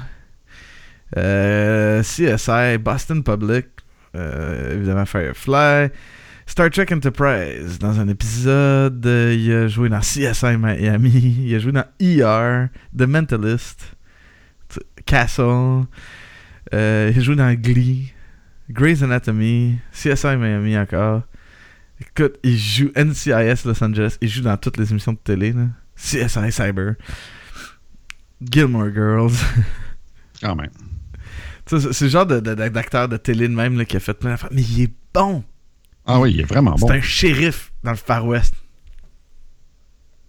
euh, C S I, Boston Public, euh, évidemment Firefly, Star Trek Enterprise. Dans un épisode, euh, il a joué dans C S I Miami, il a joué dans E R, The Mentalist, Castle, euh, il a joué dans Glee, Grey's Anatomy, C S I Miami encore. Écoute, il joue N C I S Los Angeles, il joue dans toutes les émissions de télé, là. C S I Cyber, Gilmore Girls. Quand même. C'est, c'est le genre de, de, d'acteur de télé de même là, qui a fait plein d'affaires. Mais il est bon. Ah oui, il est vraiment bon. C'est un shérif dans le Far West.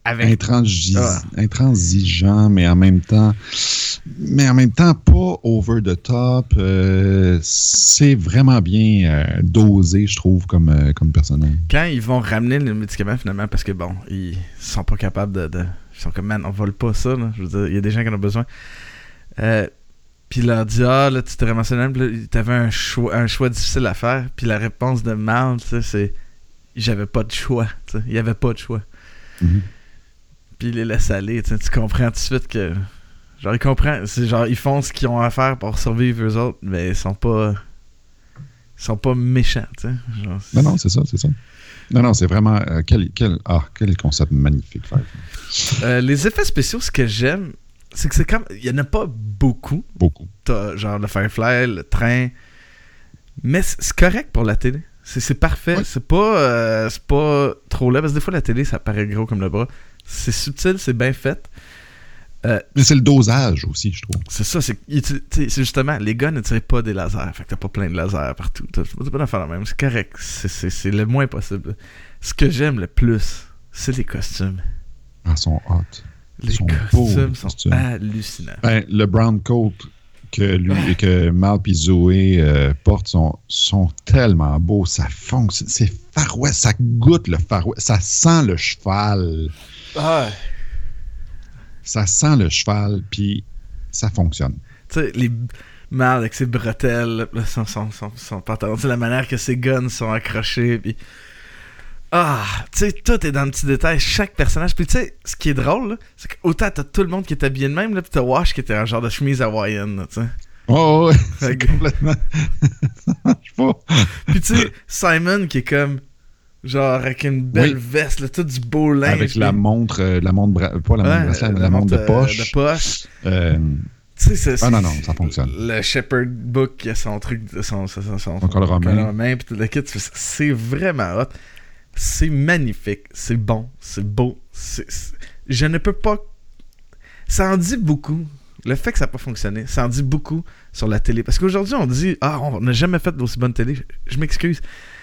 avec... Intransi- ah. intransigeant, mais en même temps, mais en même temps pas over the top. Euh, c'est vraiment bien euh, dosé, je trouve, comme, euh, comme personnage. Quand ils vont ramener le médicament, finalement, parce que bon, ils sont pas capables de. de ils sont comme, man, on vole pas ça, là. Je veux dire, il y a des gens qui en ont besoin. Euh, puis il leur dit, ah, là, tu t'es ramassé là, t'avais un choix, un choix difficile à faire. Puis la réponse de Mal, tu sais, c'est, j'avais pas de choix. Tu sais, il y avait pas de choix. Mm-hmm. Puis il les laisse aller. Tu sais, tu comprends tout de suite que. Genre, ils comprennent. C'est genre, ils font ce qu'ils ont à faire pour survivre eux autres, mais ils sont pas. Ils sont pas méchants, tu sais. Genre, non, non, c'est ça, c'est ça. Non, non, c'est vraiment. Euh, quel, quel, ah, quel concept magnifique, Firefly. Euh, les effets spéciaux, ce que j'aime, c'est que c'est comme. Il y en a pas beaucoup. Beaucoup. T'as genre le Firefly, le train. Mais c'est, c'est correct pour la télé. C'est, c'est parfait. Ouais. C'est pas. Euh, c'est pas trop laid. Parce que des fois, la télé, ça paraît gros comme le bras. C'est subtil, c'est bien fait. Euh, Mais c'est le dosage aussi, je trouve. C'est ça, c'est, c'est justement, les gars ne tirent pas des lasers, fait que t'as pas plein de lasers partout. T'as, t'as pas d'affaire la même, c'est correct, c'est, c'est, c'est le moins possible. Ce que j'aime le plus, c'est les costumes. Ah, ils sont hot. Les sont costumes beaux, sont costumes. hallucinants. Ben, le brown coat que lui et que Mal et Zoé euh, portent sont, sont tellement beaux, ça fonctionne, c'est farouet, ça goûte le farouet, ça sent le cheval. Ah. Ça sent le cheval, puis ça fonctionne. Tu sais, les Mal avec ses bretelles, là, son, son, son, son pantalon, tu sais, la manière que ses guns sont accrochés, puis... Ah, tu sais, tout est dans le petit détail, chaque personnage. Puis tu sais, ce qui est drôle, là, c'est qu'autant t'as tout le monde qui est habillé de même, là, puis t'as Wash qui était un genre de chemise hawaïenne, tu sais. Oh, ouais, c'est que... complètement... ça marche pas. Puis tu sais, Simon qui est comme... Genre avec une belle oui. veste, là, tout du beau linge. Avec la montre, euh, la montre, bra... pas la montre ouais, bracelet, la, la montre de poche. De poche. Euh... Tu sais, c'est, ah non, non, ça fonctionne. Le Shepherd Book qui a son truc, son, son, son, son, son color romain. Puis tout le kit, c'est vraiment hot. C'est magnifique, c'est bon, c'est beau. C'est, c'est... Je ne peux pas... Ça en dit beaucoup. Le fait que ça n'a pas fonctionné, ça en dit beaucoup sur la télé. Parce qu'aujourd'hui, on dit « Ah, on n'a jamais fait d'aussi bonne télé. » Je m'excuse.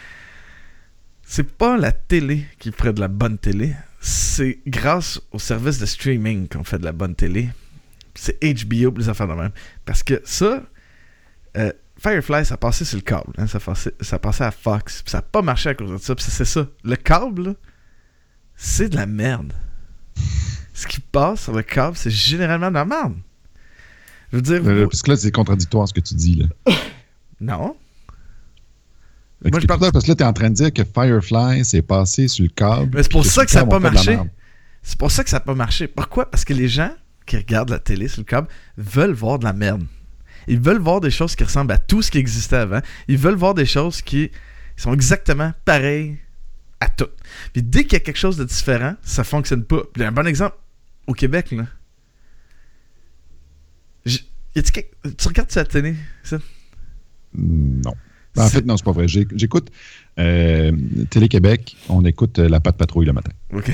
C'est pas la télé qui ferait de la bonne télé. C'est grâce au service de streaming qu'on fait de la bonne télé. C'est H B O, les affaires de même. Parce que ça, euh, Firefly, ça passait sur le câble. Hein, ça, passait, ça passait à Fox. Ça n'a pas marché à cause de ça. Puis c'est ça. Le câble, là, c'est de la merde. Ce qui passe sur le câble, c'est généralement de la merde. Je veux dire... Euh, parce que là, c'est contradictoire ce que tu dis, là. Non. Moi, je parle... Parce que là, tu es en train de dire que Firefly s'est passé sur le câble. Mais c'est pour ça que ça n'a pas marché. C'est pour ça que ça n'a pas marché. Pourquoi? Parce que les gens qui regardent la télé sur le câble veulent voir de la merde. Ils veulent voir des choses qui ressemblent à tout ce qui existait avant. Ils veulent voir des choses qui sont exactement pareilles à tout. Puis dès qu'il y a quelque chose de différent, ça fonctionne pas. Puis un bon exemple, au Québec, là. J- y a-tu quelque... Tu regardes sur la télé, ça? Non. En fait, non, c'est pas vrai. J'ai, j'écoute euh, Télé-Québec, on écoute euh, La Patte Patrouille le matin. OK.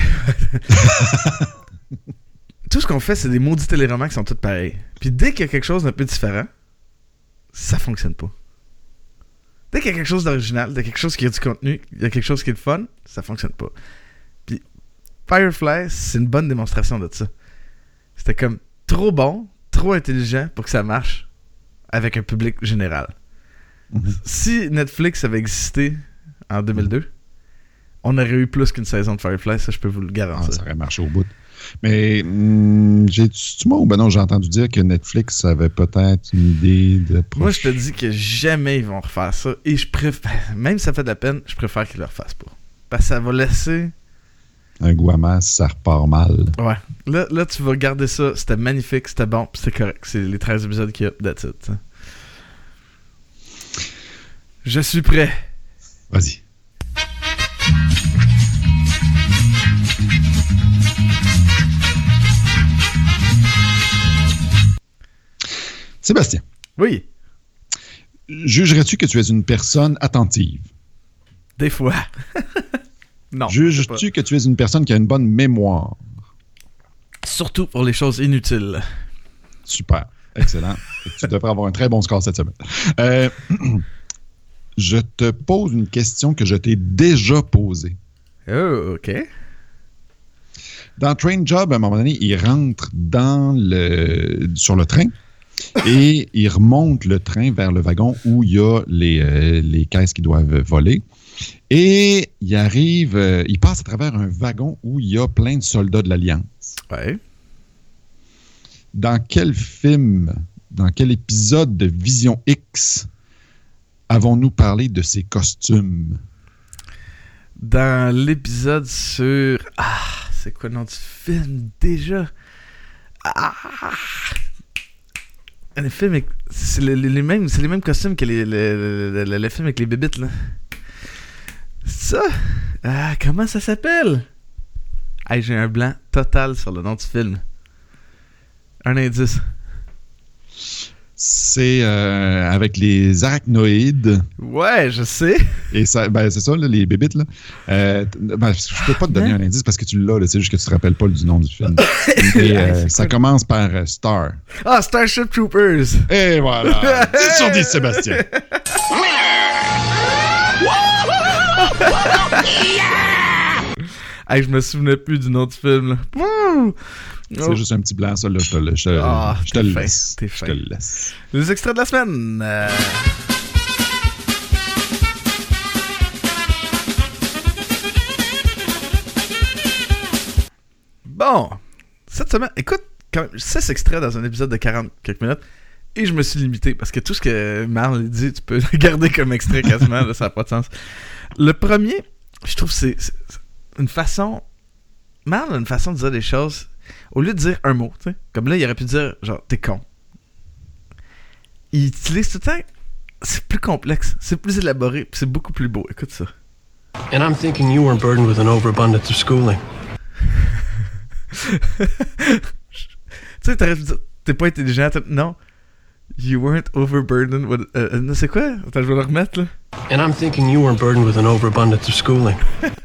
Tout ce qu'on fait, c'est des maudits téléromans qui sont tous pareils. Puis dès qu'il y a quelque chose d'un peu différent, ça fonctionne pas. Dès qu'il y a quelque chose d'original, dès qu'il y a quelque chose qui a du contenu, il y a quelque chose qui est le fun, ça fonctionne pas. Puis Firefly, c'est une bonne démonstration de ça. C'était comme trop bon, trop intelligent pour que ça marche avec un public général. Mm-hmm. Si Netflix avait existé en deux mille deux, mm-hmm. on aurait eu plus qu'une saison de Firefly, ça je peux vous le garantir. Ah, ça aurait marché au bout. Mais hum, j'ai-tu moi ou ben non, j'ai entendu dire que Netflix avait peut-être une idée de proche... Moi je te dis que jamais ils vont refaire ça. Et je préfère, même si ça fait de la peine, je préfère qu'ils le refassent pas. Parce que ça va laisser un goût amer si ça repart mal. Ouais. Là, là tu vas garder ça, c'était magnifique, c'était bon, puis c'était correct. C'est les treize épisodes qu'il y a, that's it. Je suis prêt. Vas-y. Sébastien. Oui. Jugerais-tu que tu es une personne attentive? Des fois. Non. Juges-tu que tu es une personne qui a une bonne mémoire? Surtout pour les choses inutiles. Super. Excellent. Tu devrais avoir un très bon score cette semaine. Euh, je te pose une question que je t'ai déjà posée. Oh, OK. Dans Train Job, à un moment donné, il rentre dans le, sur le train et il remonte le train vers le wagon où il y a les, euh, les caisses qui doivent voler. Et il arrive, euh, il passe à travers un wagon où il y a plein de soldats de l'Alliance. Ouais. Dans quel film, dans quel épisode de Vision X avons-nous parlé de ces costumes? Dans l'épisode sur... Ah, c'est quoi le nom du film déjà? Ah! Le film, avec... c'est, les, les mêmes, c'est les mêmes costumes que les, le, le, le, le film avec les bébites, là. Ça? Ah, comment ça s'appelle? Hey, j'ai un blanc total sur le nom du film. Un indice. C'est euh, avec les arachnoïdes. Ouais, je sais. Et ça, ben, c'est ça, là, les bébites. Là. Euh, ben, je peux pas te donner un indice parce que tu l'as, là, c'est juste que tu te rappelles pas du nom du film. Et, euh, ça commence par euh, Star. Ah, Starship Troopers. Et voilà. dix sur dix, Sébastien. Hey, je me souvenais plus du nom du film. Là. Wouh! C'est oh. juste un petit blanc, ça. Là, je te, le, je te, ah, je te le fin, laisse. T'es je fin. te le laisse. Les extraits de la semaine. Euh... Bon. Cette semaine, écoute, quand même, six extraits dans un épisode de quarante quelques minutes. Et je me suis limité parce que tout ce que Marl dit, tu peux le garder comme extrait quasiment. Là, ça n'a pas de sens. Le premier, je trouve que c'est, c'est une façon... Marl a une façon de dire des choses. Au lieu de dire un mot, tu sais, comme là, il aurait pu dire genre t'es con. Il utilise tout le temps. C'est plus complexe, c'est plus élaboré, puis c'est beaucoup plus beau. Écoute ça. And I'm thinking you weren't burdened with an overabundance of schooling. Tu sais, t'aurais pu dire t'es pas intelligent. T'es... Non. You weren't overburdened with. Euh, euh, c'est quoi? Attends, je vais le remettre là. And I'm thinking you weren't burdened with an overabundance of schooling.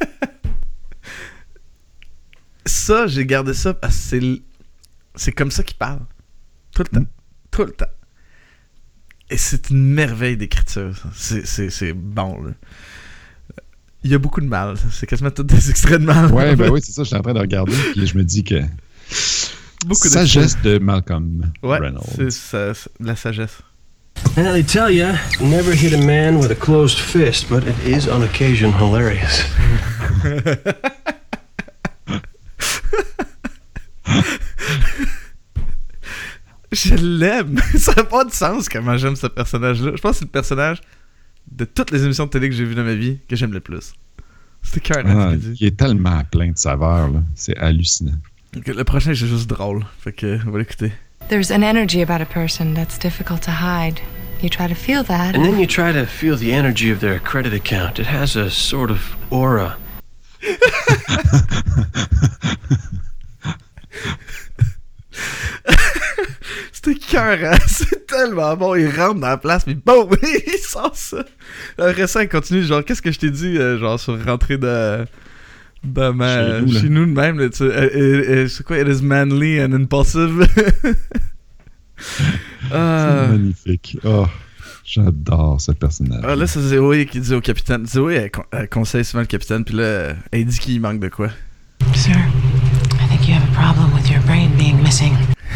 Ça, j'ai gardé ça parce que c'est, c'est comme ça qu'il parle. Tout le temps. Tout le temps. Et c'est une merveille d'écriture. Ça. C'est, c'est, c'est bon, là. Il y a beaucoup de mal. C'est quasiment tous des extraits de mal. Ouais, ben oui, c'est ça. Je suis en train de regarder. Puis je me dis que. Beaucoup sagesse de Malcolm ouais, Reynolds. C'est, ça, c'est la sagesse. Now they tell you, never hit a man with a closed fist, but it is on occasion hilarious. Je l'aime. Ça n'a pas de sens comment j'aime ce personnage-là. Je pense que c'est le personnage de toutes les émissions de télé que j'ai vues dans ma vie que j'aime le plus. C'était cœur ah, il est tellement plein de saveurs, là. C'est hallucinant. Okay, le prochain, c'est juste drôle. Fait que, on va l'écouter. There's an energy about a person that's difficult to hide. You try to feel that. And then you try to feel the energy of their credit account. It has a sort of aura. C'était cœur, hein? C'est tellement bon. Il rentre dans la place, puis boum, il sort ça. Après ça, il continue, genre, qu'est-ce que je t'ai dit, euh, genre, sur rentrer de, dans ma, chez nous, chez nous de même, là, tu sais, euh, euh, c'est quoi, it is manly and impulsive. ah. C'est magnifique. Oh, j'adore ce personnage. Ah, là, c'est Zoé qui dit au capitaine. Zoé, elle, elle conseille souvent le capitaine, puis là, elle dit qu'il manque de quoi. Sir, I think you have a problem with your brain being missing.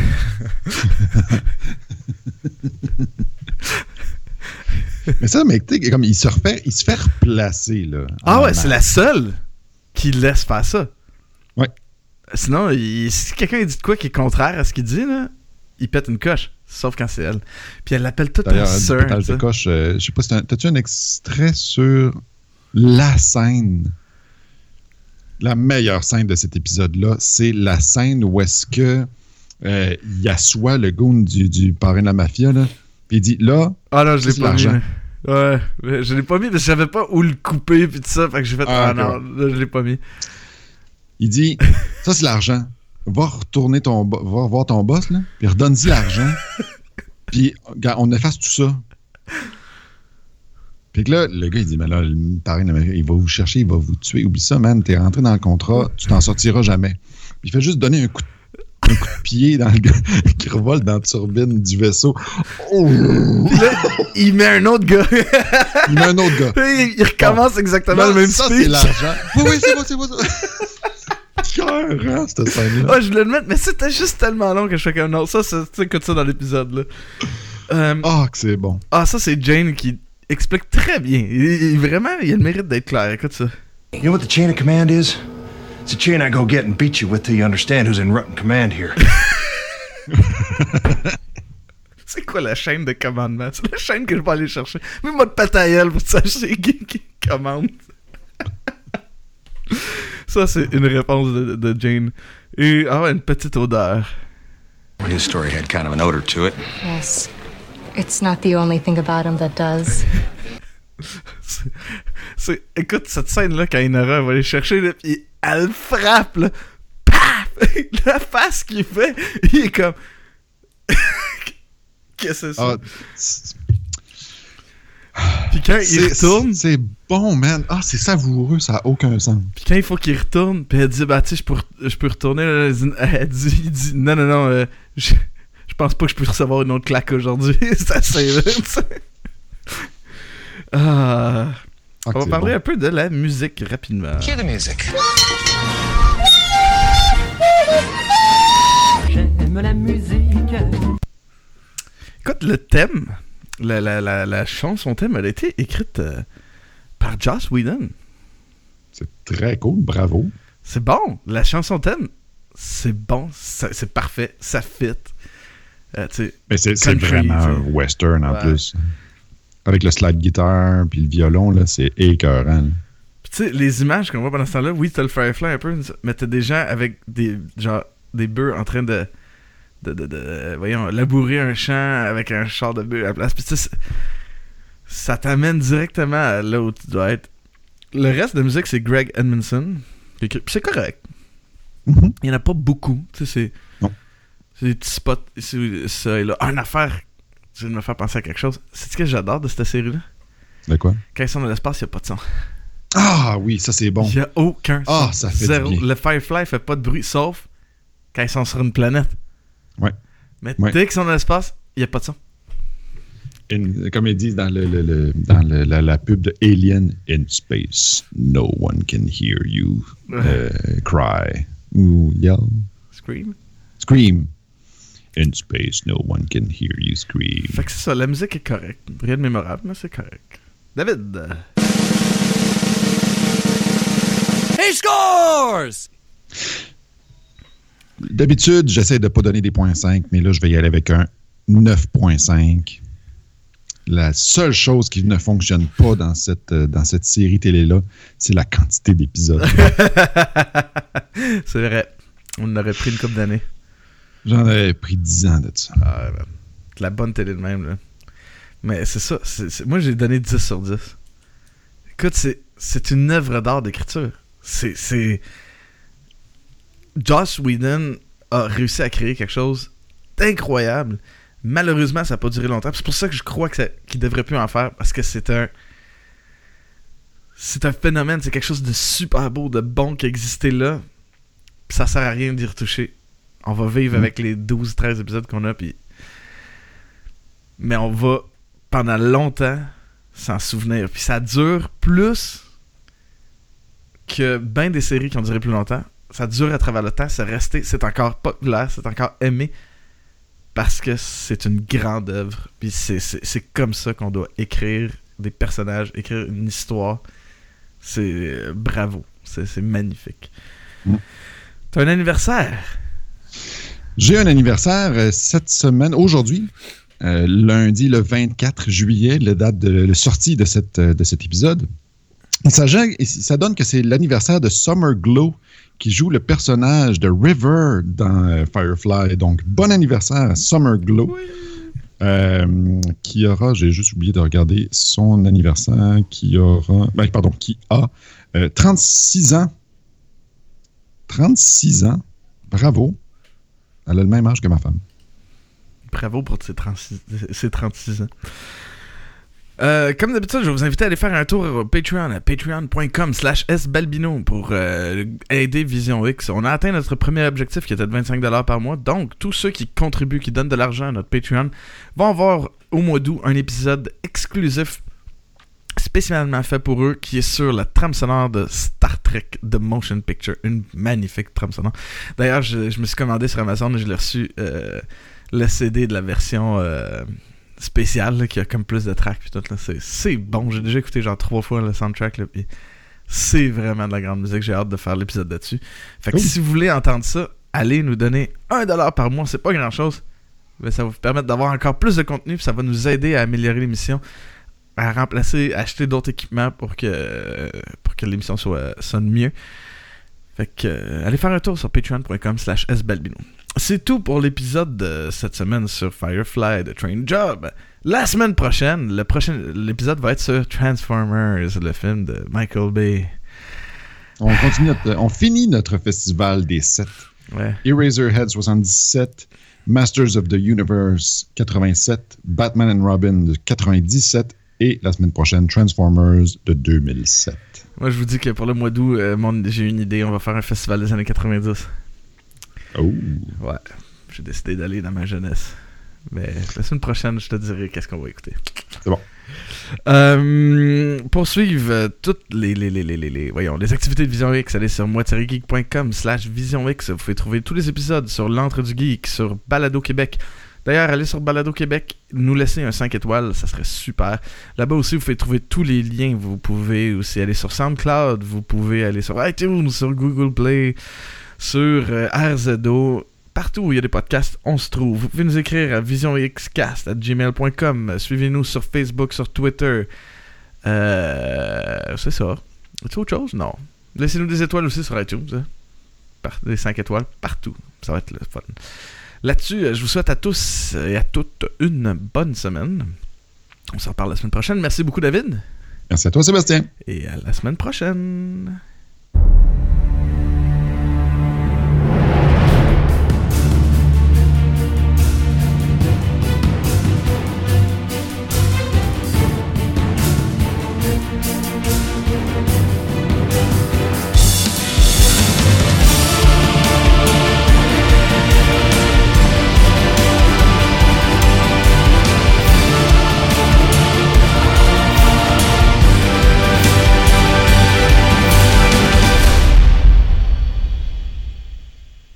Mais ça, mais tu sais, comme il se refait, il se fait replacer là. Ah ouais, c'est la seule qui laisse faire ça. Ouais. Sinon, il, si quelqu'un dit de quoi qui est contraire à ce qu'il dit là, il pète une coche. Sauf quand c'est elle. Puis elle l'appelle tout D'ailleurs, en sœur. D'ailleurs, de coche. Euh, je sais pas si t'as, t'as-tu un extrait sur la scène. La meilleure scène de cet épisode-là, c'est la scène où est-ce que euh, il assoit le goon du, du parrain de la mafia, là, puis il dit, là, ah non, je l'ai pas l'argent. mis. Ouais, je l'ai pas mis parce que je savais pas où le couper puis tout ça, fait que j'ai fait, ah, ah non, là, je l'ai pas mis. Il dit, ça c'est l'argent, va retourner ton, va voir ton boss, là, puis redonne-y l'argent, puis on efface tout ça. Puis que là, le gars, il dit, mais là, le parrain, il va vous chercher, il va vous tuer. Oublie ça, man, t'es rentré dans le contrat, tu t'en sortiras jamais. Puis il fait juste donner un coup de, un coup de pied dans le gars qui revole dans la turbine du vaisseau. Oh! Puis là, il met un autre gars. Il met un autre gars. Il, il recommence bon. exactement Là, le même ça, speech. Ça, c'est l'argent. Oui, oui, c'est bon, c'est bon. C'est écœurant, cette scène-là. Ah, je voulais le mettre, mais c'était juste tellement long que je fais comme non. Ça, c'est, tu écoutes ça dans l'épisode, là. Euh, Ah, que c'est bon. ah, ça, c'est Jane qui explique très bien. Il, il- vraiment, il a le mérite d'être clair. Écoute ça. You know what the chain of command is? It's a chain I go get and beat you with till you understand who's in rotten command here. C'est quoi la chaîne de commandement? C'est la chaîne que je vais aller chercher. Mets-moi de pataille pour sacher qui, qui commande. Ça, c'est une réponse de, de Jane. Et, ah ouais, une petite odeur. His story had kind of an odor to it. Yes. It's not the only thing about him that does. C'est, c'est- écoute, cette scène-là, quand Inara va aller chercher, là, pis elle le frappe, là. Paf! La face qu'il fait, il est comme... Qu'est-ce que c'est ça? Ah, c'est- Puis quand il c'est- retourne... C'est bon, man. Ah, c'est savoureux, ça a aucun sens. Puis quand il faut qu'il retourne, puis elle dit, bah, tu sais, je peux, je peux retourner. Là, elle dit, elle dit- il dit, non, non, non, euh, je, je pense pas que je peux recevoir une autre claque aujourd'hui. C'est assez, là, tu sais. Ah, Ah, on que va c'est parler bon. un peu de la musique rapidement. Cue the music. J'aime la musique. Écoute, le thème, la, la, la, la chanson thème, elle a été écrite euh, par Joss Whedon. C'est très cool, bravo. C'est bon. La chanson thème, c'est bon. ça- C'est parfait. Ça fit. Euh, tu sais, Mais c'est, c'est Country, vraiment tu sais. un western en Ouais. plus. Avec le slide guitare puis le violon, là, c'est écœurant. là. Puis tu sais, les images qu'on voit pendant ce temps-là, oui, t'as le Firefly un peu, mais t'as des gens avec des genre des bœufs en train de, de, de, de voyons, labourer un champ avec un char de bœufs à la place. Puis tu sais, c'est- ça t'amène directement à là où tu dois être. Le reste de la musique, c'est Greg Edmondson. qui écrit- Puis c'est correct. Mhm. Il y en a pas beaucoup. Tu sais, c'est... Non. C'est des petits spots ici, ça et là. Une affaire, tu viens de me faire penser à quelque chose. C'est ce que j'adore de cette série-là. De quoi? Quand ils sont dans l'espace, il n'y a pas de son. Ah oui, ça c'est bon. Il n'y a aucun son. Ah, ça fait Zéro. du bien. Le Firefly fait pas de bruit, sauf quand ils sont sur une planète. Ouais. Mais Ouais. dès qu'ils sont dans l'espace, il n'y a pas de son. In- comme ils disent dans, le, le- le- dans le- la, la pub de Alien, in space, no one can hear you euh, cry ou yell, Scream. scream. In space, no one can hear you scream. Fait que c'est ça, la musique est correcte. Rien de mémorable, mais c'est correct. David. euh, He scores! D'habitude, j'essaie de pas donner des points cinq, mais là, je vais y aller avec un neuf virgule cinq. La seule chose qui ne fonctionne pas dans cette, euh, dans cette série télé-là, c'est la quantité d'épisodes. c'est vrai. On aurait pris une couple d'années. J'en avais pris dix ans de ça. Ah, ben, de la bonne télé de même, là. Mais c'est ça. c'est- c'est- Moi, j'ai donné dix sur dix. Écoute, c'est, c'est une œuvre d'art d'écriture. C'est, c'est... Joss Whedon a réussi à créer quelque chose d'incroyable. Malheureusement, ça n'a pas duré longtemps. C'est pour ça que je crois que ça, qu'il devrait plus en faire, parce que c'est un... C'est un phénomène, c'est quelque chose de super beau, de bon qui existait là. Puis ça sert à rien d'y retoucher. On va vivre Mm. avec les douze treize épisodes qu'on a, puis... Mais on va, pendant longtemps, s'en souvenir. Puis ça dure plus que ben des séries qui ont duré plus longtemps. Ça dure à travers le temps, c'est resté, c'est encore populaire, c'est encore aimé, parce que c'est une grande œuvre. Puis c'est, c'est, c'est comme ça qu'on doit écrire des personnages, écrire une histoire. C'est euh, bravo, c'est, c'est magnifique. Mm. T'as un anniversaire? J'ai un anniversaire euh, cette semaine, aujourd'hui, euh, lundi le vingt-quatre juillet, la date de la sortie de, cette, euh, de cet épisode. Il s'agit- ça donne que c'est l'anniversaire de Summer Glow, qui joue le personnage de River dans euh, Firefly. Donc, bon anniversaire à Summer Glow. Euh, qui aura, j'ai juste oublié de regarder son anniversaire, qui aura, ben, pardon, qui a euh, trente-six ans. trente-six ans. Bravo. Elle a le même âge que ma femme. Bravo pour ces trente-six, ces trente-six ans. Euh, comme d'habitude, je vais vous inviter à aller faire un tour au Patreon à patreon.com slash sbalbino pour euh, aider Vision X. On a atteint notre premier objectif qui était de vingt-cinq dollars par mois. Donc, tous ceux qui contribuent, qui donnent de l'argent à notre Patreon vont avoir au mois d'août un épisode exclusif spécialement fait pour eux, qui est sur la trame sonore de Star Trek The Motion Picture. Une magnifique trame sonore. D'ailleurs, je, je me suis commandé sur Amazon et je l'ai reçu euh, le C D de la version euh, spéciale, là, qui a comme plus de tracks. Puis tout, là. C'est, c'est bon. J'ai déjà écouté genre trois fois le soundtrack. Là, puis c'est vraiment de la grande musique. J'ai hâte de faire l'épisode là-dessus. Fait que cool. Si vous voulez entendre ça, allez nous donner un dollar par mois. C'est pas grand-chose. Mais ça va vous permettre d'avoir encore plus de contenu. Puis ça va nous aider à améliorer l'émission, à remplacer, à acheter d'autres équipements pour que, pour que l'émission soit, sonne mieux. Fait que, euh, allez faire un tour sur patreon.com slash sbalbino. C'est tout pour l'épisode de cette semaine sur Firefly The Train Job. La semaine prochaine, le prochain, l'épisode va être sur Transformers, le film de Michael Bay. On continue notre, on finit notre festival des sept. Ouais. Eraserhead soixante-dix-sept, Masters of the Universe quatre-vingt-sept, Batman and Robin de quatre-vingt-dix-sept et la semaine prochaine Transformers de deux mille sept. Moi, je vous dis que pour le mois d'août, euh, mon, j'ai une idée. On va faire un festival des années quatre-vingt-dix. Oh. Ouais. J'ai décidé d'aller dans ma jeunesse. Mais la semaine prochaine, je te dirai qu'est-ce qu'on va écouter. C'est bon. Euh, pour suivre euh, toutes les, les, les, les, les, les, voyons, les activités de Vision X, allez sur moi-geek.com slash Vision X. Vous pouvez trouver tous les épisodes sur l'Antre du Geek, sur Balado Québec. D'ailleurs, allez sur Balado Québec, nous laisser un cinq étoiles, ça serait super. Là-bas aussi, vous pouvez trouver tous les liens. Vous pouvez aussi aller sur SoundCloud, vous pouvez aller sur iTunes, sur Google Play, sur euh, R Z O. Partout où il y a des podcasts, on se trouve. Vous pouvez nous écrire à visionxcast arobase gmail point com. Suivez-nous sur Facebook, sur Twitter. Euh, c'est ça. C'est autre chose? Non. Laissez-nous des étoiles aussi sur iTunes. Hein? Par- des cinq étoiles partout. Ça va être le fun. Là-dessus, je vous souhaite à tous et à toutes une bonne semaine. On s'en reparle la semaine prochaine. Merci beaucoup, David. Merci à toi, Sébastien. Et à la semaine prochaine.